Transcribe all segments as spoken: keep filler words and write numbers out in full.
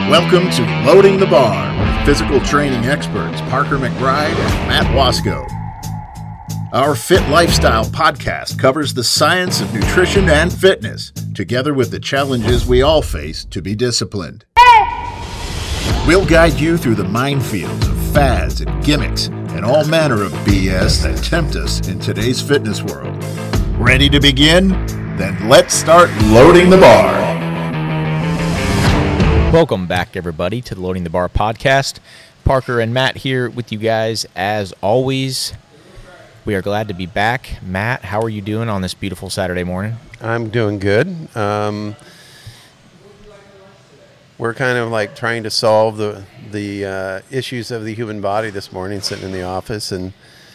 Welcome to Loading the Bar with physical training experts Parker McBride and Matt Wasco. Our Fit Lifestyle podcast covers the science of nutrition and fitness, together with the challenges we all face to be disciplined. We'll guide you through the minefields of fads and gimmicks and all manner of B S that tempt us in today's fitness world. Ready to begin? Then let's start loading the bar. Welcome back, everybody, to the Loading the Bar podcast. Parker and Matt here with you guys as always. We are glad to be back. Matt, how are you doing on this beautiful Saturday morning? I'm doing good. Um, we're kind of like trying to solve the the uh, issues of the human body this morning, sitting in the office, and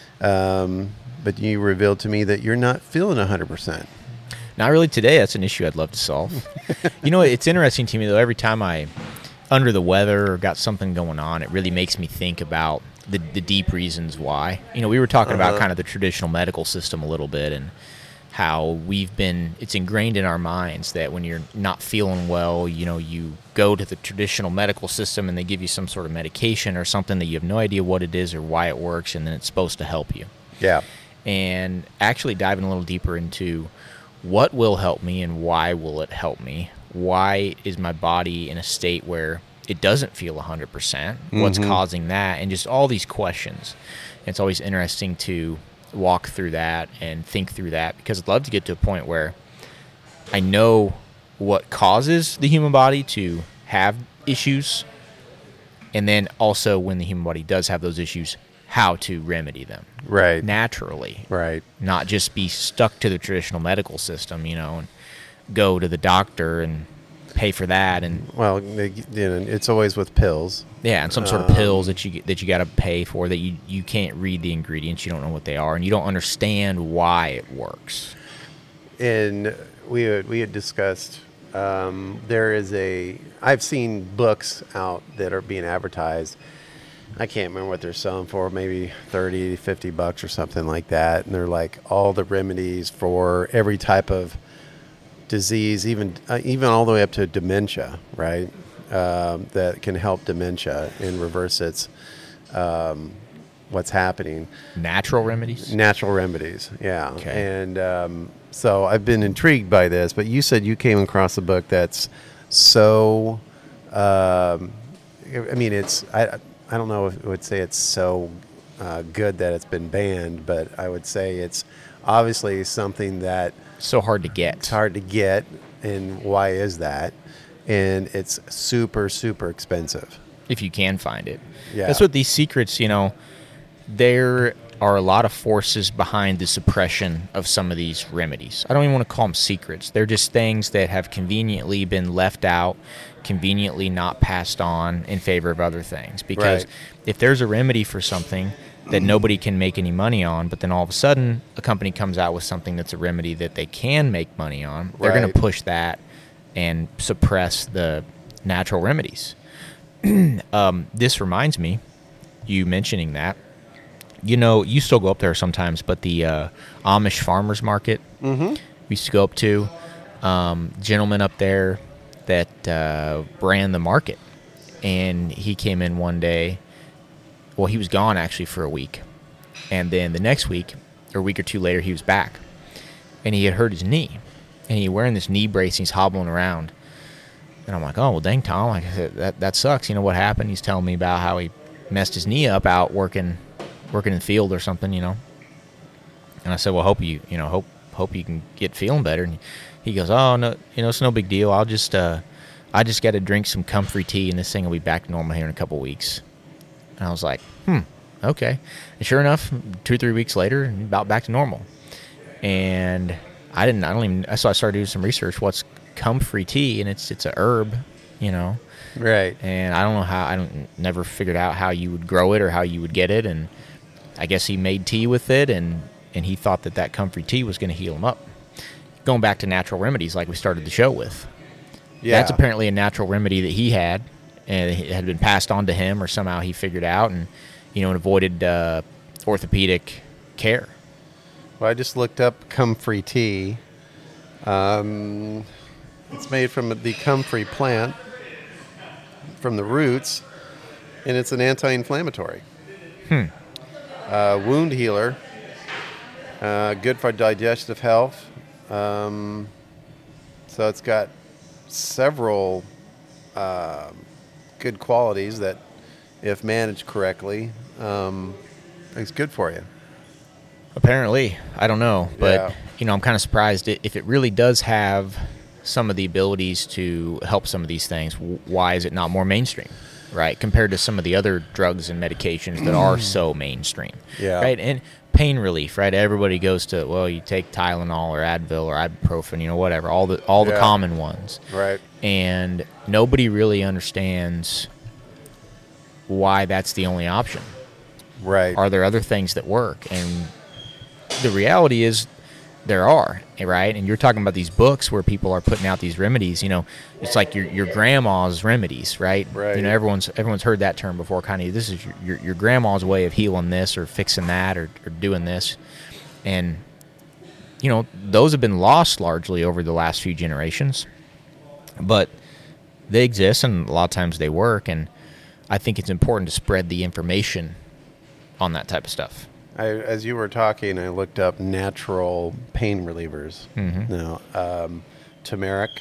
um, but you revealed to me that you're not feeling one hundred percent. Not really today. That's an issue I'd love to solve. You know, it's interesting to me, though, every time I under the weather or got something going on, it really makes me think about the, the deep reasons why. You know, we were talking uh-huh. about kind of the traditional medical system a little bit and how we've been, it's ingrained in our minds that when you're not feeling well, you know, you go to the traditional medical system and they give you some sort of medication or something that you have no idea what it is or why it works, and then it's supposed to help you. Yeah. And actually diving a little deeper into what will help me and why will it help me? Why is my body in a state where it doesn't feel one hundred percent? Mm-hmm. What's causing that? And just all these questions. It's always interesting to walk through that and think through that, because I'd love to get to a point where I know what causes the human body to have issues, and then also when the human body does have those issues, how to remedy them. Right. Naturally. Right. Not just be stuck to the traditional medical system, you know, and go to the doctor and pay for that. And well, they, you know, it's always with pills. Yeah, and some sort of um, pills that you that you got to pay for that you, you can't read the ingredients, you don't know what they are, and you don't understand why it works. And we had, we had discussed um, there is a I've seen books out that are being advertised. I can't remember what they're selling for, maybe thirty, fifty bucks or something like that. And they're like all the remedies for every type of disease, even uh, even all the way up to dementia, right? Um, that can help dementia and reverse its um, what's happening. Natural remedies? Natural remedies, yeah. Okay. And um, so I've been intrigued by this, but you said you came across a book that's so, um, I mean, it's... I. I don't know if I would say it's so uh, good that it's been banned, but I would say it's obviously something that... So hard to get. It's hard to get, and why is that? And it's super, super expensive. If you can find it. Yeah. That's what these secrets, you know, there are a lot of forces behind the suppression of some of these remedies. I don't even want to call them secrets. They're just things that have conveniently been left out, conveniently not passed on in favor of other things. Because right. if there's a remedy for something that nobody can make any money on, but then all of a sudden a company comes out with something that's a remedy that they can make money on, they're right. going to push that and suppress the natural remedies. um, this reminds me, you mentioning that, you know, you still go up there sometimes, but the uh, Amish farmers market mm-hmm. we used to go up to, um, gentleman up there that uh, ran the market, and he came in one day. Well, he was gone actually for a week, and then the next week or a week or two later, he was back, and he had hurt his knee, and he wearing this knee brace, and he's hobbling around, and I'm like, oh well, dang Tom, like, that that sucks. You know what happened? He's telling me about how he messed his knee up out working. working in the field or something, you know. And I said, well, hope you, you know, hope hope you can get feeling better. And he goes, oh, no, you know, it's no big deal. I'll just, uh, I just got to drink some comfrey tea, and this thing will be back to normal here in a couple weeks. And I was like, hmm, okay. And sure enough, two or three weeks later, about back to normal. And I didn't, I don't even, so I started doing some research. What's comfrey tea? And it's, it's a herb, you know. Right. And I don't know how, I don't, never figured out how you would grow it or how you would get it. And I guess he made tea with it, and, and he thought that that comfrey tea was going to heal him up. Going back to natural remedies like we started the show with. Yeah. That's apparently a natural remedy that he had, and it had been passed on to him, or somehow he figured out and, you know, and avoided uh, orthopedic care. Well, I just looked up comfrey tea. Um, it's made from the comfrey plant. from the roots, and it's an anti-inflammatory. Hmm. Uh, wound healer. Uh, good for digestive health. Um, so it's got several uh, good qualities that, if managed correctly, um, it's good for you. Apparently, I don't know, but Yeah. you know, I'm kind of surprised i- if it really does have some of the abilities to help some of these things. w- Why is it not more mainstream, right? Compared to some of the other drugs and medications that are so mainstream, Yeah. right? And pain relief, right? Everybody goes to, well, you take Tylenol or Advil or ibuprofen, you know, whatever, all the all the Yeah. common ones, Right. and nobody really understands why that's the only option. Right. Are there other things that work? And the reality is there are, right? And you're talking about these books where people are putting out these remedies. You know, it's like your your grandma's remedies, right? Right. You know, everyone's everyone's heard that term before. Kind of, this is your, your your grandma's way of healing this or fixing that or, or doing this, and you know, those have been lost largely over the last few generations, but they exist and a lot of times they work. And I think it's important to spread the information on that type of stuff. I, as you were talking, I looked up natural pain relievers. Mhm. Now, um, turmeric,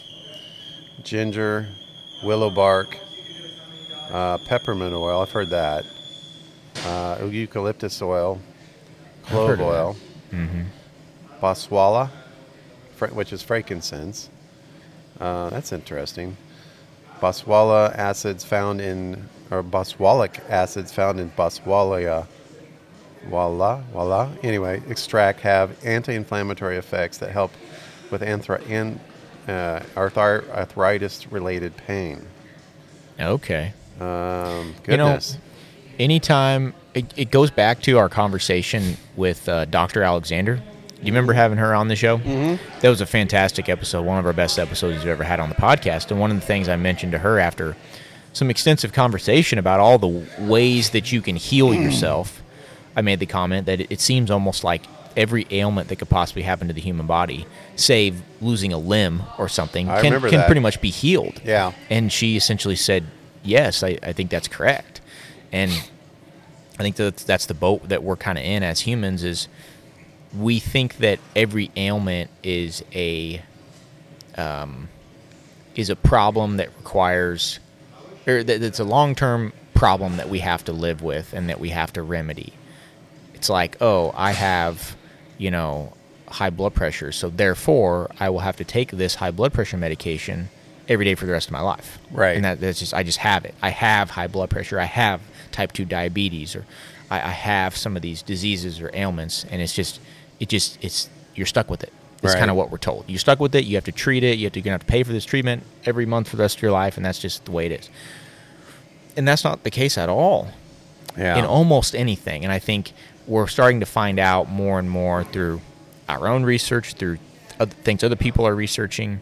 ginger, willow bark, uh, peppermint oil. I've heard that. Uh, eucalyptus oil, clove heard of that. oil, Mm-hmm. boswellia, fr- which is frankincense. Uh, that's interesting. Boswellia acids found in, or boswellic acids found in boswellia. Voila, voila. Anyway, extract have anti-inflammatory effects that help with anthra- an, uh, arthri- arthritis-related pain. Okay. Um, You know, goodness. Anytime it, it goes back to our conversation with uh, Doctor Alexander. Do you remember having her on the show? Mm-hmm. That was a fantastic episode, one of our best episodes we've ever had on the podcast. And one of the things I mentioned to her after some extensive conversation about all the ways that you can heal yourself, I made the comment that it, it seems almost like every ailment that could possibly happen to the human body, save losing a limb or something, I can, remember can that. pretty much be healed. Yeah. And she essentially said, yes, I, I think that's correct. And I think that that's the boat that we're kind of in as humans, is we think that every ailment is a um, is a problem that requires, or that it's a long-term problem that we have to live with and that we have to remedy. It's like, oh, I have, you know, high blood pressure, so therefore I will have to take this high blood pressure medication every day for the rest of my life. Right. And that, that's just, I just have it. I have high blood pressure. I have type two diabetes, or I, I have some of these diseases or ailments, and it's just, it just, it's, you're stuck with it. That's Right. kind of what we're told. You're stuck with it. You have to treat it. You have to, you're going to have to pay for this treatment every month for the rest of your life, and that's just the way it is. And that's not the case at all Yeah. in almost anything. And I think we're starting to find out more and more through our own research, through other things other people are researching,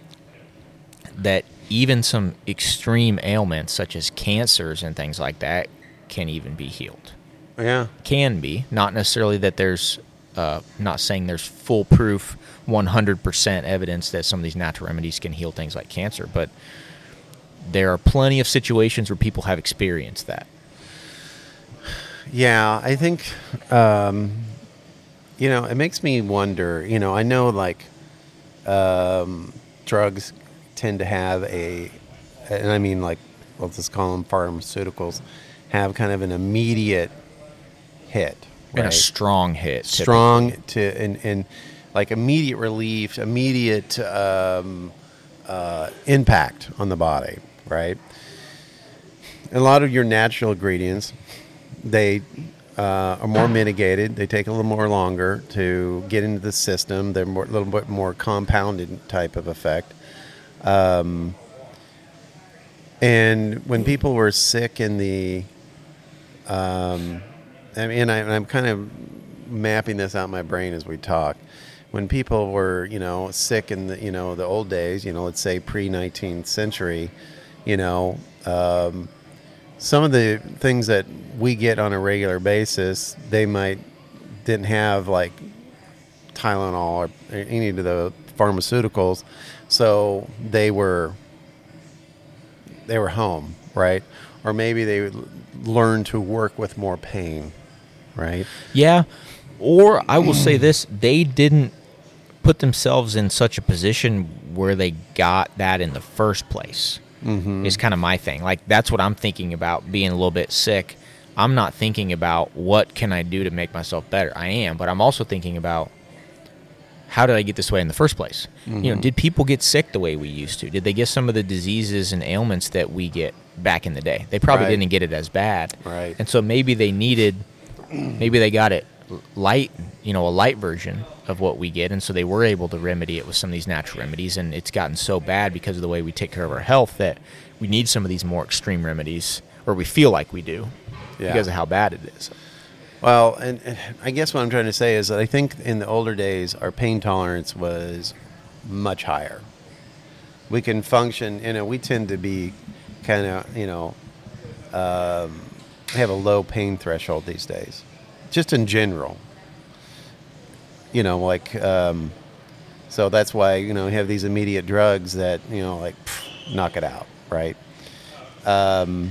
that even some extreme ailments such as cancers and things like that can even be healed. yeah. Can be. Not necessarily that there's, uh, not saying there's foolproof one hundred percent evidence that some of these natural remedies can heal things like cancer, but there are plenty of situations where people have experienced that. Yeah, I think, um, you know, it makes me wonder, you know, I know like um, drugs tend to have a, and I mean like, let's just call them pharmaceuticals, have kind of an immediate hit. And a right? strong hit. typically. Strong to, and, and like immediate relief, immediate um, uh, impact on the body, right? And a lot of your natural ingredients, they uh, are more mitigated. They take a little more longer to get into the system. They're more, a little bit more compounded type of effect. Um, and when people were sick in the, um, I mean, I, I'm kind of mapping this out in my brain as we talk. When people were, you know, sick in the, you know, the old days, you know, let's say pre-nineteenth century, you know, um, some of the things that we get on a regular basis, they might didn't have like Tylenol or any of the pharmaceuticals, so they were they were home, right? Or maybe they l- learned to work with more pain, right? Yeah. Or I will say this, they didn't put themselves in such a position where they got that in the first place. Mm-hmm. Is kind of my thing. Like, that's what I'm thinking about being a little bit sick. I'm not thinking about what can I do to make myself better. I am, but I'm also thinking about how did I get this way in the first place? Mm-hmm. You know, did people get sick the way we used to? Did they get some of the diseases and ailments that we get back in the day? They probably Right. didn't get it as bad. Right. And so maybe they needed, maybe they got it light, you know, a light version of what we get, and so they were able to remedy it with some of these natural remedies, and it's gotten so bad because of the way we take care of our health that we need some of these more extreme remedies, or we feel like we do, Yeah. because of how bad it is. Well, and, and I guess what I'm trying to say is that I think in the older days, our pain tolerance was much higher. We can function, you know, we tend to be kind of, you know, um, have a low pain threshold these days, just in general. You know, like, um, so that's why, you know, you have these immediate drugs that, you know, like, pff, knock it out, right? Um,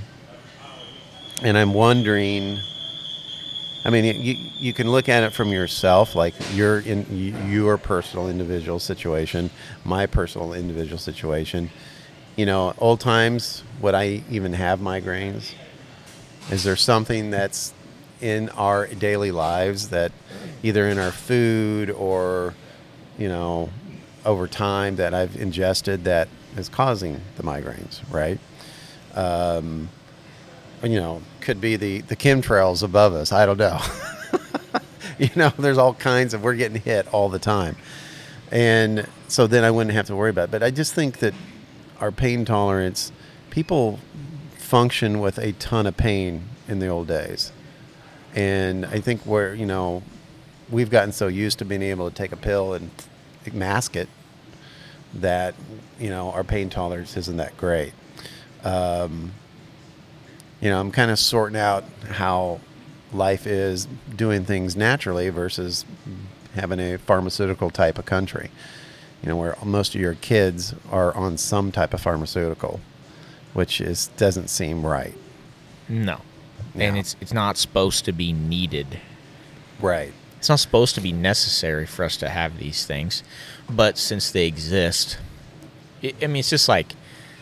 and I'm wondering, I mean, you you can look at it from yourself, like your in your personal individual situation, my personal individual situation. You know, old times, would I even have migraines? Is there something that's in our daily lives that either in our food or, you know, over time that I've ingested that is causing the migraines, right? Um, you know, could be the, the chemtrails above us. I don't know. You know, there's all kinds of, we're getting hit all the time. And so then I wouldn't have to worry about it. But I just think that our pain tolerance, people function with a ton of pain in the old days. And I think we're, you know, we've gotten so used to being able to take a pill and mask it that, you know, our pain tolerance isn't that great. Um, you know, I'm kind of sorting out how life is doing things naturally versus having a pharmaceutical type of country, you know, where most of your kids are on some type of pharmaceutical, which is doesn't seem right. No. And No. it's it's not supposed to be needed. Right. It's not supposed to be necessary for us to have these things. But since they exist, it, I mean, it's just like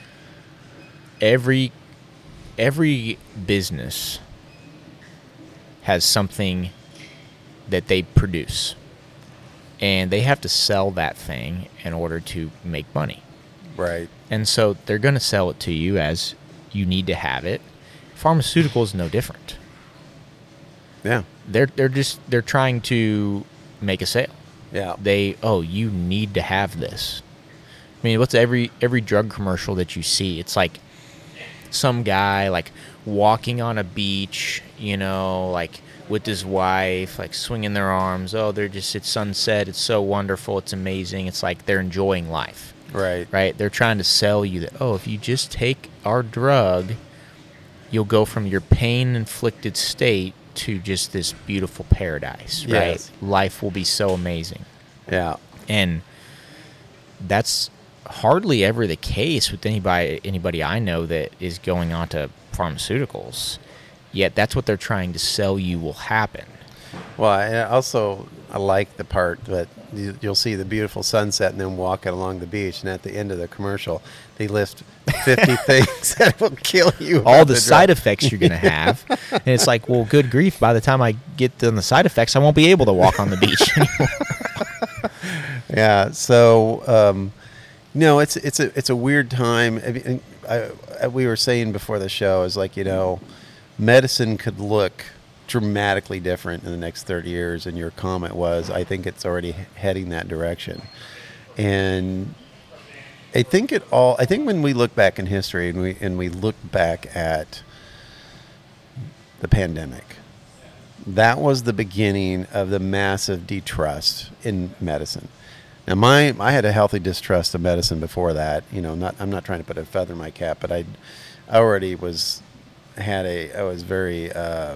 every every business has something that they produce. And they have to sell that thing in order to make money. Right. And so they're going to sell it to you as you need to have it. Pharmaceutical is no different. Yeah. They're they're just they're trying to make a sale. Yeah. They oh you need to have this. I mean, what's every every drug commercial that you see? It's like some guy like walking on a beach, you know, like with his wife, like swinging their arms. Oh, they're just it's sunset. It's so wonderful. It's amazing. It's like they're enjoying life. Right. Right? They're trying to sell you that oh, if you just take our drug, you'll go from your pain-inflicted state to just this beautiful paradise, right? Yes. Life will be so amazing. Yeah. And that's hardly ever the case with anybody anybody I know that is going on to pharmaceuticals. Yet that's what they're trying to sell you will happen. Well, I also I like the part that you- you'll see the beautiful sunset and then walking along the beach, and at the end of the commercial, they list fifty things that will kill you. All about the drug. side effects you're going to have. And it's like, well, good grief, by the time I get on the side effects, I won't be able to walk on the beach anymore. Yeah. So, um, no, it's it's a it's a weird time. I mean, I, I, we were saying before the show is like, you know, medicine could look dramatically different in the next thirty years, and your comment was, I think it's already heading that direction. And I think it all. I think when we look back in history and we and we look back at the pandemic, that was the beginning of the massive distrust in medicine. Now, my I had a healthy distrust of medicine before that. You know, not I'm not trying to put a feather in my cap, but I already was had a I was very um,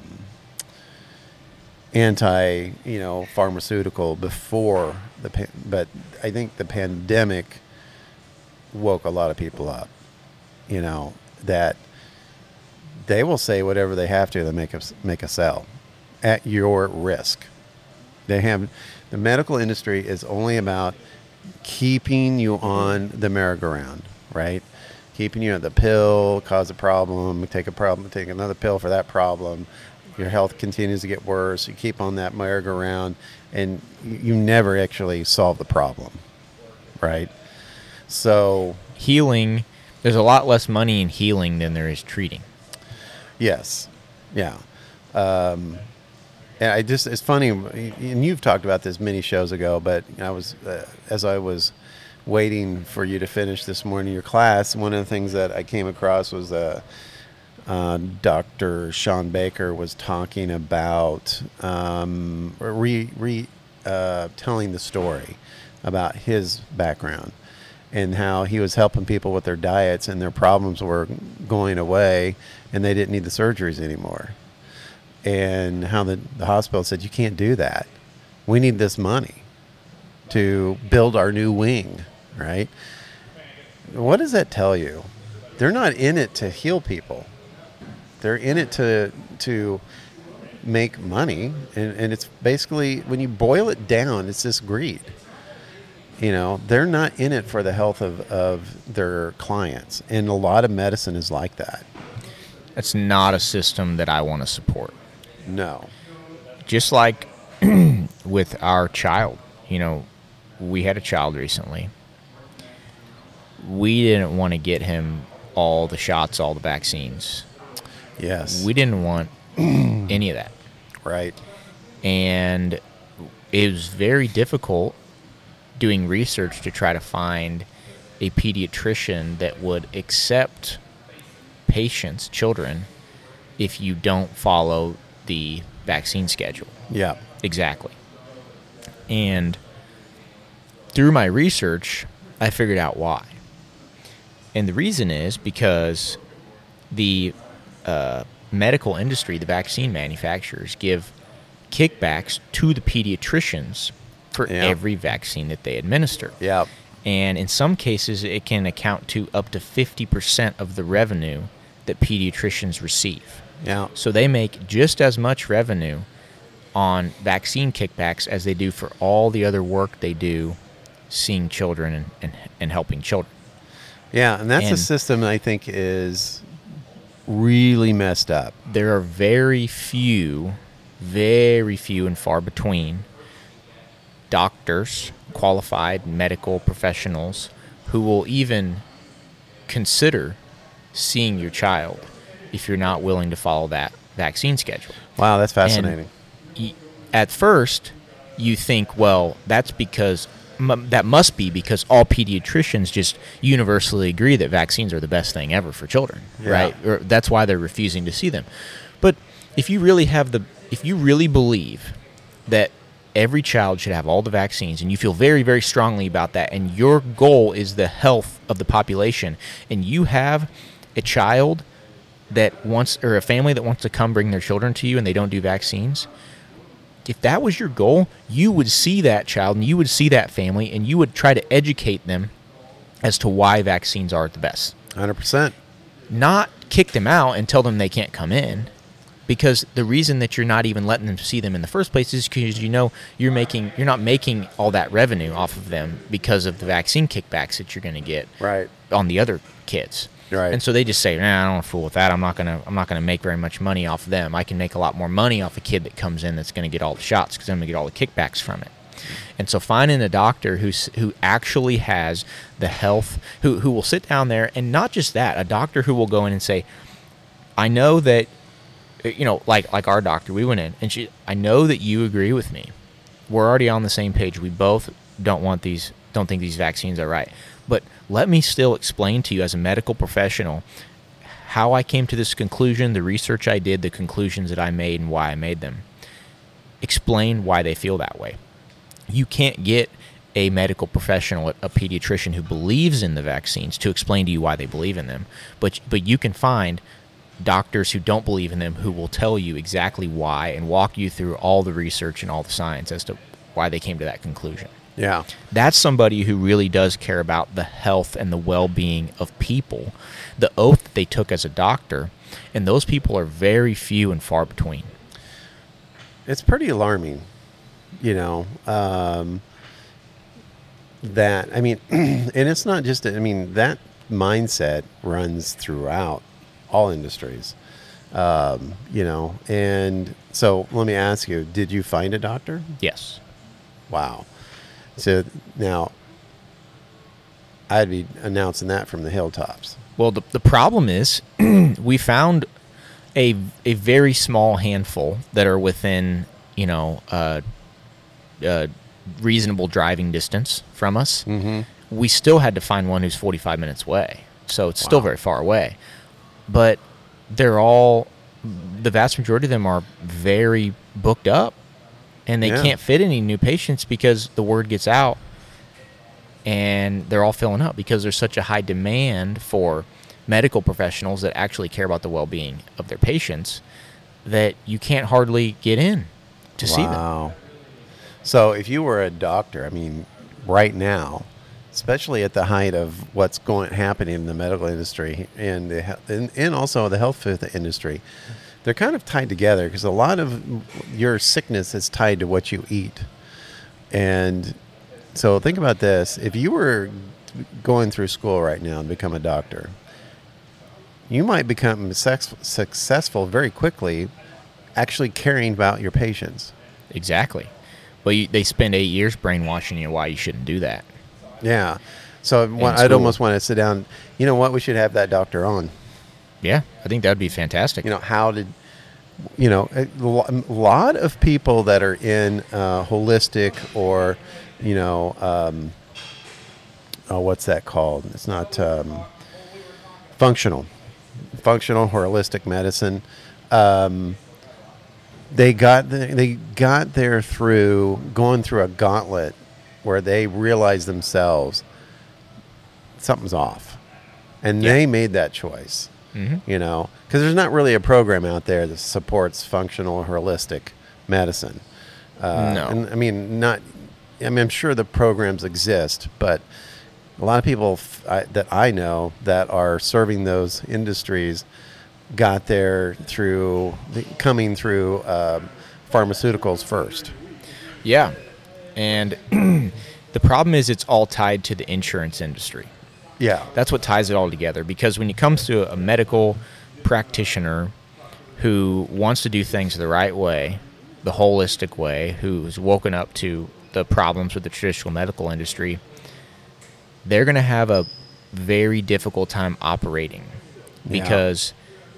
anti, you know, pharmaceutical before the pa- but I think the pandemic woke a lot of people up. You know, that they will say whatever they have to to make a, make a sell at your risk. They have, the medical industry is only about keeping you on the merry-go-round, right? Keeping you on the pill, cause a problem, take a problem, take another pill for that problem. Your health continues to get worse. You keep on that merry-go-round, and you never actually solve the problem, right? So healing, there's a lot less money in healing than there is treating. Yes. Yeah. Um, and I just, it's funny, and you've talked about this many shows ago, but I was, uh, as I was waiting for you to finish this morning your class, one of the things that I came across was uh, uh, Doctor Sean Baker was talking about um, re, re uh, telling the story about his background and how he was helping people with their diets and their problems were going away and they didn't need the surgeries anymore. And how the, the hospital said, you can't do that. We need this money to build our new wing, right? What does that tell you? They're not in it to heal people. They're in it to to make money. And, and it's basically, when you boil it down, it's just greed. You know, they're not in it for the health of, of their clients. And a lot of medicine is like that. That's not a system that I want to support. No. Just like with our child, you know, we had a child recently. We didn't want to get him all the shots, all the vaccines. Yes. We didn't want any of that. Right. And it was very difficult doing research to try to find a pediatrician that would accept patients, children, if you don't follow the vaccine schedule. Yeah. Exactly. And through my research, I figured out why. And the reason is because the uh, medical industry, the vaccine manufacturers, give kickbacks to the pediatricians for yeah. every vaccine that they administer. Yeah. And in some cases, it can account to up to fifty percent of the revenue that pediatricians receive. Yeah. So they make just as much revenue on vaccine kickbacks as they do for all the other work they do seeing children and, and, and helping children. Yeah, and that's And a system I think is really messed up. There are very few, very few and far between doctors, qualified medical professionals, who will even consider seeing your child if you're not willing to follow that vaccine schedule. Wow, that's fascinating. And y- at first, you think, well, that's because m- that must be because all pediatricians just universally agree that vaccines are the best thing ever for children, Yeah. right? Or that's why they're refusing to see them. But if you really have the, if you really believe that every child should have all the vaccines, and you feel very, very strongly about that, and your goal is the health of the population, and you have a child that wants, or a family that wants to come bring their children to you and they don't do vaccines, if that was your goal, you would see that child and you would see that family and you would try to educate them as to why vaccines are the best. one hundred percent. Not kick them out and tell them they can't come in, because the reason that you're not even letting them see them in the first place is because you know you're making you're not making all that revenue off of them because of the vaccine kickbacks that you're going to get Right. on the other kids. Right. And so they just say, nah, I don't want to fool with that. I'm not gonna I'm not gonna make very much money off of them. I can make a lot more money off a kid that comes in that's going to get all the shots because I'm going to get all the kickbacks from it. And so finding a doctor who's who actually has the health, who who will sit down there, and not just that, a doctor who will go in and say, I know that, you know, like like our doctor, we went in and she, I know that you agree with me. We're already on the same page. We both don't want these, don't think these vaccines are right. But let me still explain to you as a medical professional how I came to this conclusion, the research I did, the conclusions that I made, and why I made them. Explain why they feel that way. You can't get a medical professional, a pediatrician who believes in the vaccines to explain to you why they believe in them. But but you can find doctors who don't believe in them who will tell you exactly why and walk you through all the research and all the science as to why they came to that conclusion. Yeah. That's somebody who really does care about the health and the well-being of people. The oath that they took as a doctor, and those people are very few and far between. It's pretty alarming, you know, um, that, I mean, and it's not just, I mean, that mindset runs throughout all industries, um, you know, and so let me ask you, did you find a doctor? Yes. Wow. So now I'd be announcing that from the hilltops. Well, the, the problem is we found a a very small handful that are within, you know, uh, uh, reasonable driving distance from us. Mm-hmm. We still had to find one who's forty-five minutes away. So it's still Wow. very far away. But they're all, the vast majority of them are very booked up. And they Yeah. can't fit any new patients because the word gets out and they're all filling up because there's such a high demand for medical professionals that actually care about the well-being of their patients that you can't hardly get in to see them. Wow. So if you were a doctor, I mean, right now, especially at the height of what's going happening in the medical industry and the, he- and, and also the health food industry, they're kind of tied together because a lot of your sickness is tied to what you eat. And so think about this. If you were going through school right now and become a doctor, you might become sex- successful very quickly actually caring about your patients. Exactly. But you, they spend eight years brainwashing you why you shouldn't do that. Yeah. So In I'd school. almost want to sit down. You know what? We should have that doctor on. Yeah, I think that would be fantastic. You know, how did, you know, a lo- a lot of people that are in uh, holistic or, you know, um, oh, what's that called? It's not um, functional, functional holistic medicine. Um, they got the, they got there through going through a gauntlet where they realized themselves something's off, and Yeah. they made that choice. Mm-hmm. You know, because there's not really a program out there that supports functional holistic medicine. Uh, No. and I mean, not. I mean, I'm sure the programs exist, but a lot of people f- I, that I know that are serving those industries got there through coming through um, pharmaceuticals first. Yeah. And the problem is it's all tied to the insurance industry. Yeah. That's what ties it all together. Because when it comes to a medical practitioner who wants to do things the right way, the holistic way, who's woken up to the problems with the traditional medical industry, they're going to have a very difficult time operating. Yeah. Because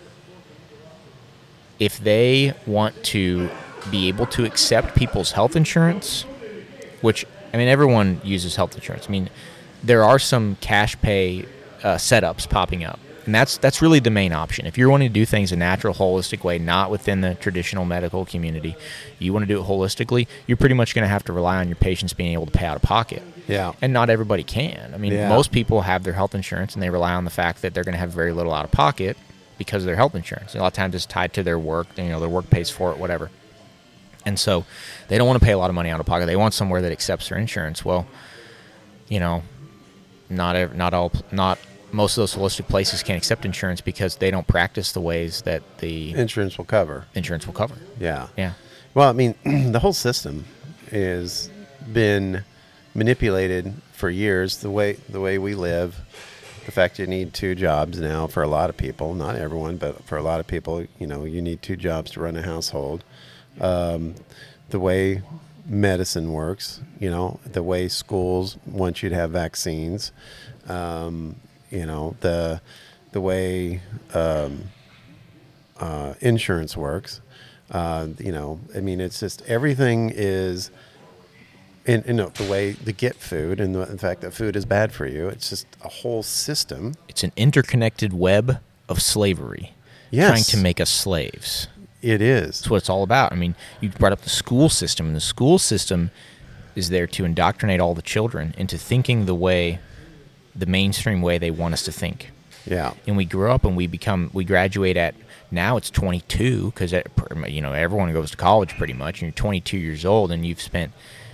if they want to be able to accept people's health insurance, which, I mean, everyone uses health insurance. I mean, there are some cash pay uh, setups popping up, and that's that's really the main option. If you're wanting to do things a natural, holistic way, not within the traditional medical community, you want to do it holistically, you're pretty much going to have to rely on your patients being able to pay out of pocket. Yeah. And not everybody can. I mean, Yeah. most people have their health insurance, and they rely on the fact that they're going to have very little out of pocket because of their health insurance. A lot of times it's tied to their work. You know, their work pays for it, whatever. And so they don't want to pay a lot of money out of pocket. They want somewhere that accepts their insurance. Well, you know, not ev- not all not most of those holistic places can't accept insurance because they don't practice the ways that the Insurance will cover. insurance will cover. Yeah. Yeah. Well, I mean, the whole system has been manipulated for years. The way the way we live, the fact you need two jobs now for a lot of people, not everyone, but for a lot of people, you know, you need two jobs to run a household. Um, the way medicine works, you know, the way schools want you to have vaccines, um, you know, the the way um, uh, insurance works. Uh, you know, I mean, it's just everything is, in you know, the way to get food and the, the fact that food is bad for you. It's just a whole system. It's an interconnected web of slavery, Yes. trying to make us slaves. It is. That's what it's all about. I mean, you brought up the school system, and the school system is there to indoctrinate all the children into thinking the way, the mainstream way they want us to think. Yeah. And we grow up and we become, we graduate at, now it's twenty-two, because, you know, everyone goes to college pretty much, and you're twenty-two years old, and you've spent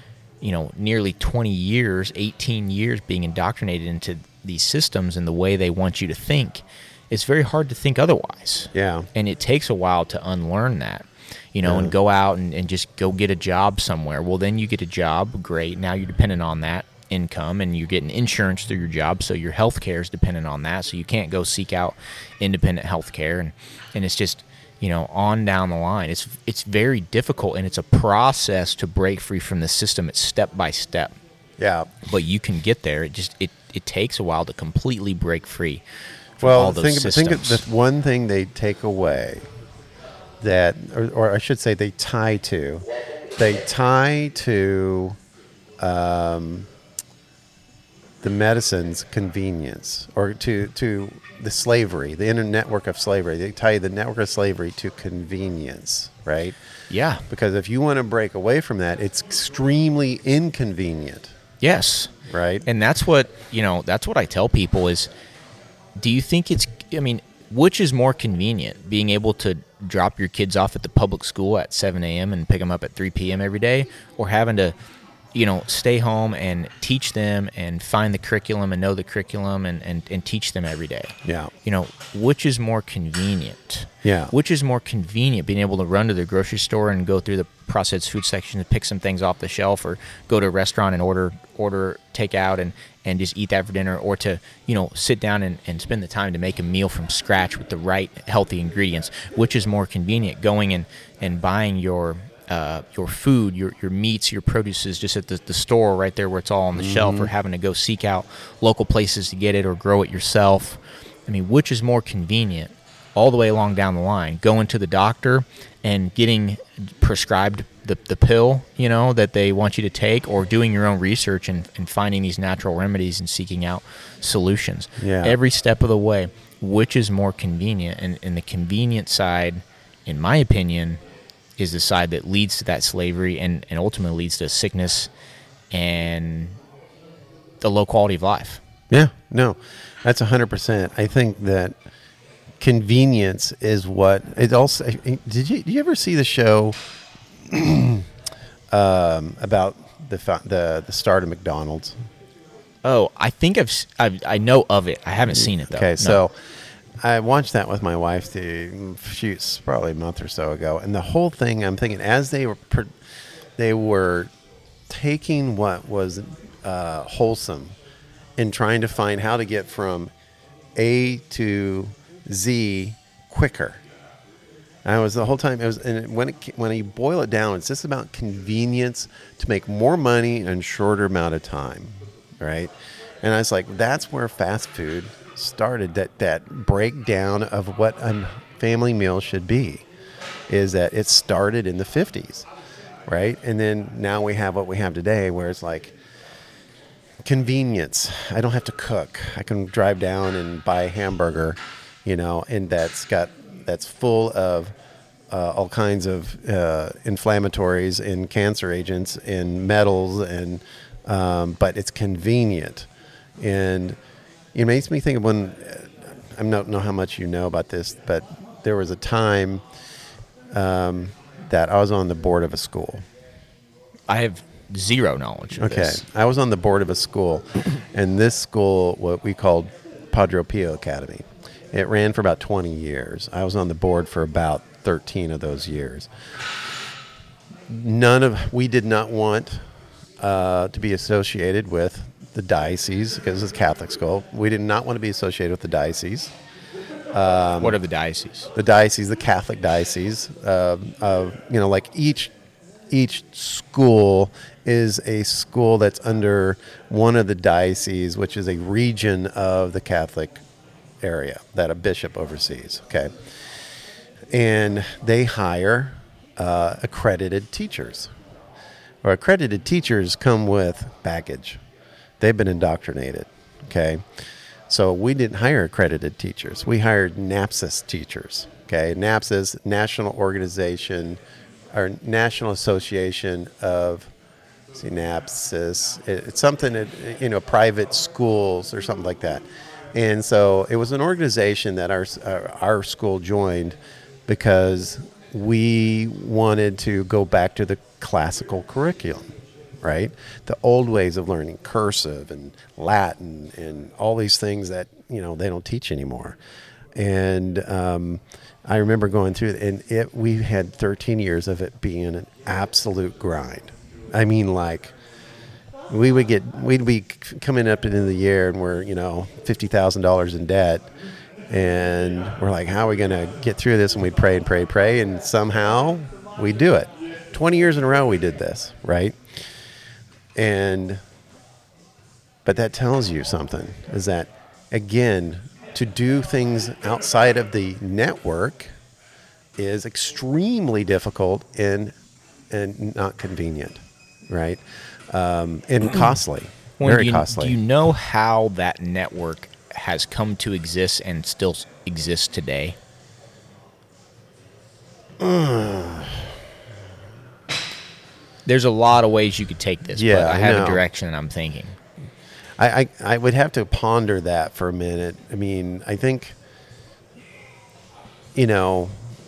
you know, nearly twenty years, eighteen years being indoctrinated into these systems and the way they want you to think, it's very hard to think otherwise. Yeah. And it takes a while to unlearn that, you know, Yeah. and go out and, and just go get a job somewhere. Well, then you get a job, great. Now you're dependent on that income, and you're getting insurance through your job, so your health care is dependent on that, so you can't go seek out independent health care, and, and it's just, you know, on down the line. It's it's very difficult, and it's a process to break free from the system. It's step by step. Yeah. But you can get there. It just it, it takes a while to completely break free from Well, all those think, systems. think of the one thing they take away that, or, or I should say they tie to, they tie to um, the medicine's convenience, or to, to the slavery, the inner network of slavery. They tie the network of slavery to convenience, right? Yeah. Because if you want to break away from that, it's extremely inconvenient, Yes. right? And that's what, you know, that's what I tell people is, do you think it's, I mean, which is more convenient, being able to drop your kids off at the public school at seven a.m. and pick them up at three p.m. every day, or having to, you know, stay home and teach them and find the curriculum and know the curriculum and, and, and teach them every day? Yeah. You know, which is more convenient? Yeah. Which is more convenient, being able to run to the grocery store and go through the processed food section to pick some things off the shelf, or go to a restaurant and order order takeout and, and just eat that for dinner, or to, you know, sit down and, and spend the time to make a meal from scratch with the right healthy ingredients? Which is more convenient, going and, and buying your uh, your food, your your meats, your produces just at the, the store right there where it's all on the mm-hmm. shelf, or having to go seek out local places to get it or grow it yourself? I mean, which is more convenient all the way along down the line? Going to the doctor and getting prescribed the, the pill, you know, that they want you to take, or doing your own research and, and finding these natural remedies and seeking out solutions? Yeah. Every step of the way, which is more convenient? And, and the convenient side, in my opinion, is the side that leads to that slavery and, and ultimately leads to sickness and the low quality of life. Yeah, no, that's one hundred percent. I think that convenience is what it also. Did you, did you ever see the show um, about the the the start of McDonald's? Oh, I think I've, I've I know of it. I haven't seen it though. Okay, No. so I watched that with my wife the shoots probably a month or so ago, and the whole thing, I'm thinking, as they were per, they were taking what was uh, wholesome and trying to find how to get from A to Z quicker. And I was the whole time. It was, and when it, when you boil it down, it's just about convenience to make more money in a shorter amount of time, right? And I was like, that's where fast food started. That that breakdown of what a family meal should be, is that it started in the fifties, right? And then now we have what we have today, where it's like convenience. I don't have to cook. I can drive down and buy a hamburger, you know, and that's got that's full of uh, all kinds of uh, inflammatories and cancer agents and metals, and um, but it's convenient. And it makes me think of when, I don't know how much you know about this, but there was a time um, that I was on the board of a school. I have zero knowledge of Okay, this. I was on the board of a school, and this school, what we called Padre Pio Academy, it ran for about twenty years. I was on the board for about thirteen of those years. None of, we did not want uh, to be associated with the diocese, because it's a Catholic school. We did not want to be associated with the diocese. Um, What are the diocese? the diocese, the Catholic diocese, uh, of, you know, like each each school is a school that's under one of the dioceses, which is a region of the Catholic area that a bishop oversees. Okay, and they hire uh, accredited teachers. Or accredited teachers come with baggage. They've been indoctrinated. Okay. So we didn't hire accredited teachers. We hired NAPSIS teachers. Okay, NAPSIS, National Organization, or National Association of, see, NAPSIS. It, it's something that, you know, private schools or something like that. And so it was an organization that our our school joined because we wanted to go back to the classical curriculum. right? The old ways of learning, cursive and Latin and all these things that, you know, they don't teach anymore. And um, I remember going through it, and it, we had thirteen years of it being an absolute grind. I mean, like, we would get, we'd be coming up into the year and we're, you know, fifty thousand dollars in debt. And we're like, how are we going to get through this? And we'd pray and pray, pray. And somehow we do it. twenty years in a row we did this, right? And, but that tells you something, is that, again, to do things outside of the network is extremely difficult and and not convenient, right? Um, and costly, When very do you, costly. Do you know how that network has come to exist and still exists today? There's a lot of ways you could take this, Yeah, but I have I know. a direction that I'm thinking. I, I, I would have to ponder that for a minute. I mean, I think, you know,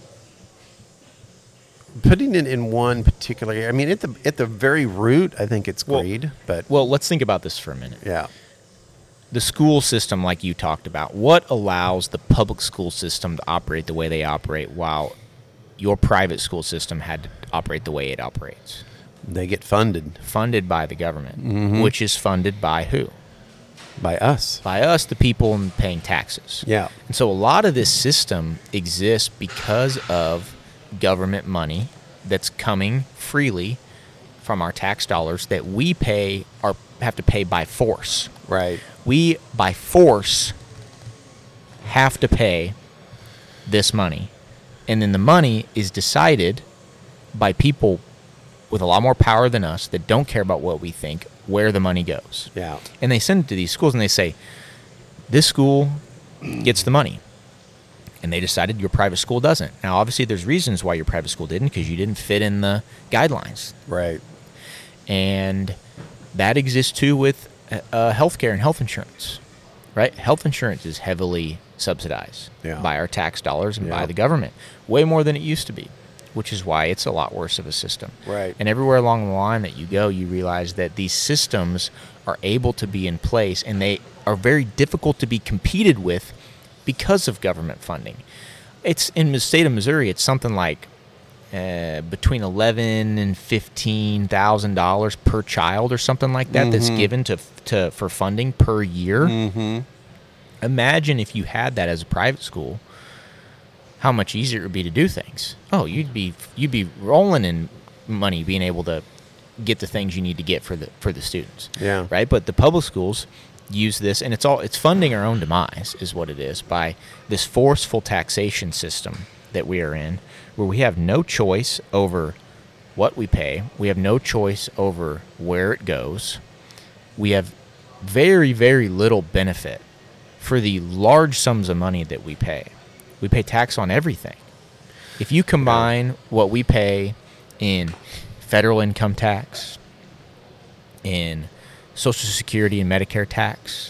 putting it in one particular, I mean, at the at the very root, I think it's Well- greed, but Well, let's think about this for a minute. yeah, The school system, like you talked about, what allows the public school system to operate the way they operate while your private school system had to operate the way it operates? they get funded Funded by the government, Mm-hmm. which is funded by who? by us. By us, the people, and paying taxes. Yeah. And so a lot of this system exists because of government money that's coming freely from our tax dollars that we pay or have to pay by force. Right. We, by force, have to pay this money. And then the money is decided by people with a lot more power than us that don't care about what we think, where the money goes. Yeah. And they send it to these schools and they say, this school gets the money. And they decided your private school doesn't. Now, obviously, there's reasons why your private school didn't, because you didn't fit in the guidelines. Right. And that exists too with uh, healthcare and health insurance, right? Health insurance is heavily subsidized Yeah. by our tax dollars and by Yeah. the government, way more than it used to be, which is why it's a lot worse of a system. Right. And everywhere along the line that you go, you realize that these systems are able to be in place, and they are very difficult to be competed with because of government funding. It's in the state of Missouri, it's something like uh, between eleven and fifteen thousand dollars per child, or something like that. That's given to to for funding per year. Mm-hmm. Imagine if you had that as a private school, how much easier it would be to do things. Oh, you'd be you'd be rolling in money, being able to get the things you need to get for the for the students. Yeah. Right. But the public schools use this, and it's all it's funding our own demise, is what it is, by this forceful taxation system that we are in, where we have no choice over what we pay. We have no choice over where it goes. We have very, very little benefit for the large sums of money that we pay. We pay tax on everything. If you combine what we pay in federal income tax, in Social Security and Medicare tax,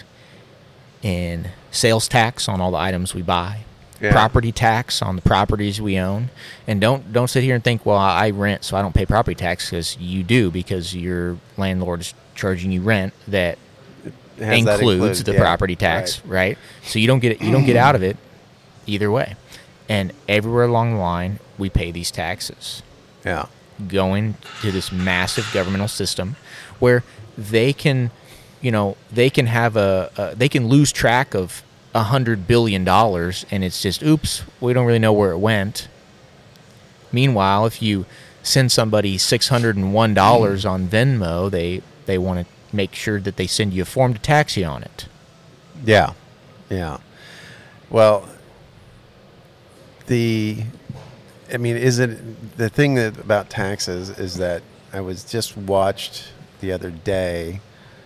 in sales tax on all the items we buy, Yeah. property tax on the properties we own, and don't don't sit here and think, well, I rent, so I don't pay property tax, because you do, because your landlord is charging you rent that Has that includes include- the yeah, property tax, right. right. So you don't get you don't get out of it either way. And everywhere along the line, we pay these taxes, Yeah. going to this massive governmental system where they can, you know, they can have a, a they can lose track of a hundred billion dollars, and it's just, oops, we don't really know where it went. Meanwhile, if you send somebody six hundred and one dollars on Venmo, they they want to make sure that they send you a form to tax you on it. Yeah. Yeah. Well, the, I mean, is it, the thing that about taxes is that I was just watched the other day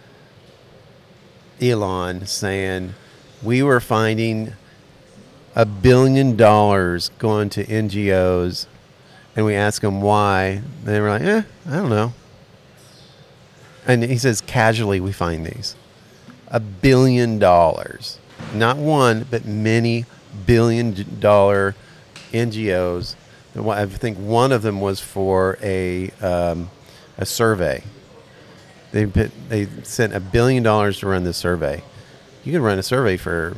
Elon saying we were finding a billion dollars going to N G Os, and we asked them why. They were like, eh, I don't know. And he says, casually, we find these. A billion dollars. Not one, but many billion dollar N G Os. I think one of them was for a um, a survey. They put, they sent a billion dollars to run this survey. You can run a survey for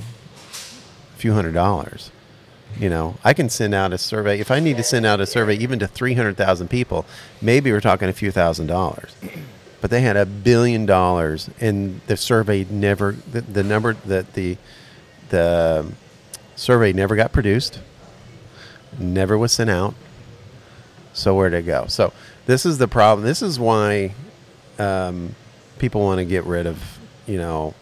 a few hundred dollars. You know, I can send out a survey. If I need to send out a survey even to three hundred thousand people, maybe we're talking a few thousand dollars. But they had a billion dollars, and the survey never, the, the number that the, the survey never got produced, never was sent out. So where'd it go? So this is the problem. This is why um, people want to get rid of, you know,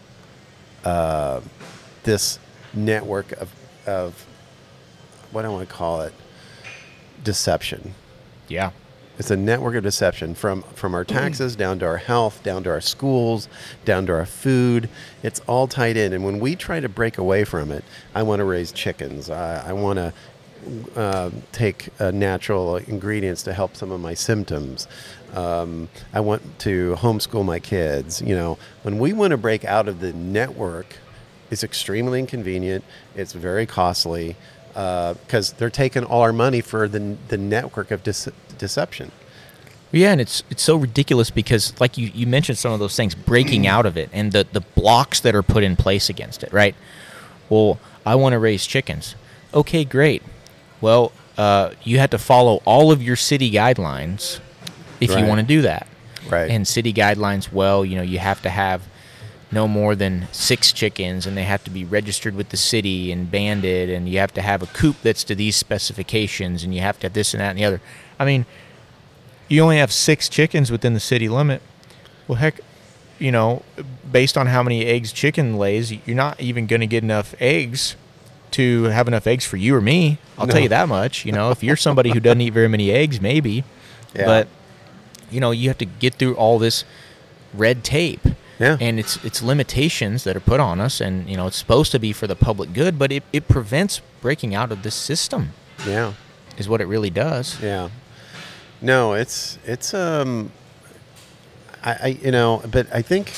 uh, this network of, of, what do I want to call it? Deception. Yeah. It's a network of deception from, from our taxes down to our health, down to our schools, down to our food. It's all tied in. And when we try to break away from it, I want to raise chickens. I, I want to uh, take uh, natural ingredients to help some of my symptoms. Um, I want to homeschool my kids. You know, when we want to break out of the network, it's extremely inconvenient. It's very costly. Because uh, they're taking all our money for the the network of dece- deception. Yeah, and it's it's so ridiculous because, like you, you mentioned some of those things, breaking out of it, and the, the blocks that are put in place against it, right? Well, I want to raise chickens. Okay, great. Well, uh, you have to follow all of your city guidelines if Right. you want to do that. Right. And city guidelines, well, you know, you have to have no more than six chickens, and they have to be registered with the city and banded, and you have to have a coop that's to these specifications, and you have to have this and that and the other. I mean, you only have six chickens within the city limit. Well, heck, you know, based on how many eggs chicken lays, you're not even going to get enough eggs to have enough eggs for you or me. I'll No. tell you that much. You know, if you're somebody who doesn't eat very many eggs, maybe. Yeah. But, you know, you have to get through all this red tape. Yeah. And it's it's limitations that are put on us, and you know it's supposed to be for the public good, but it, it prevents breaking out of this system. Yeah. Is what it really does. Yeah. No, it's it's um, I, I you know, but I think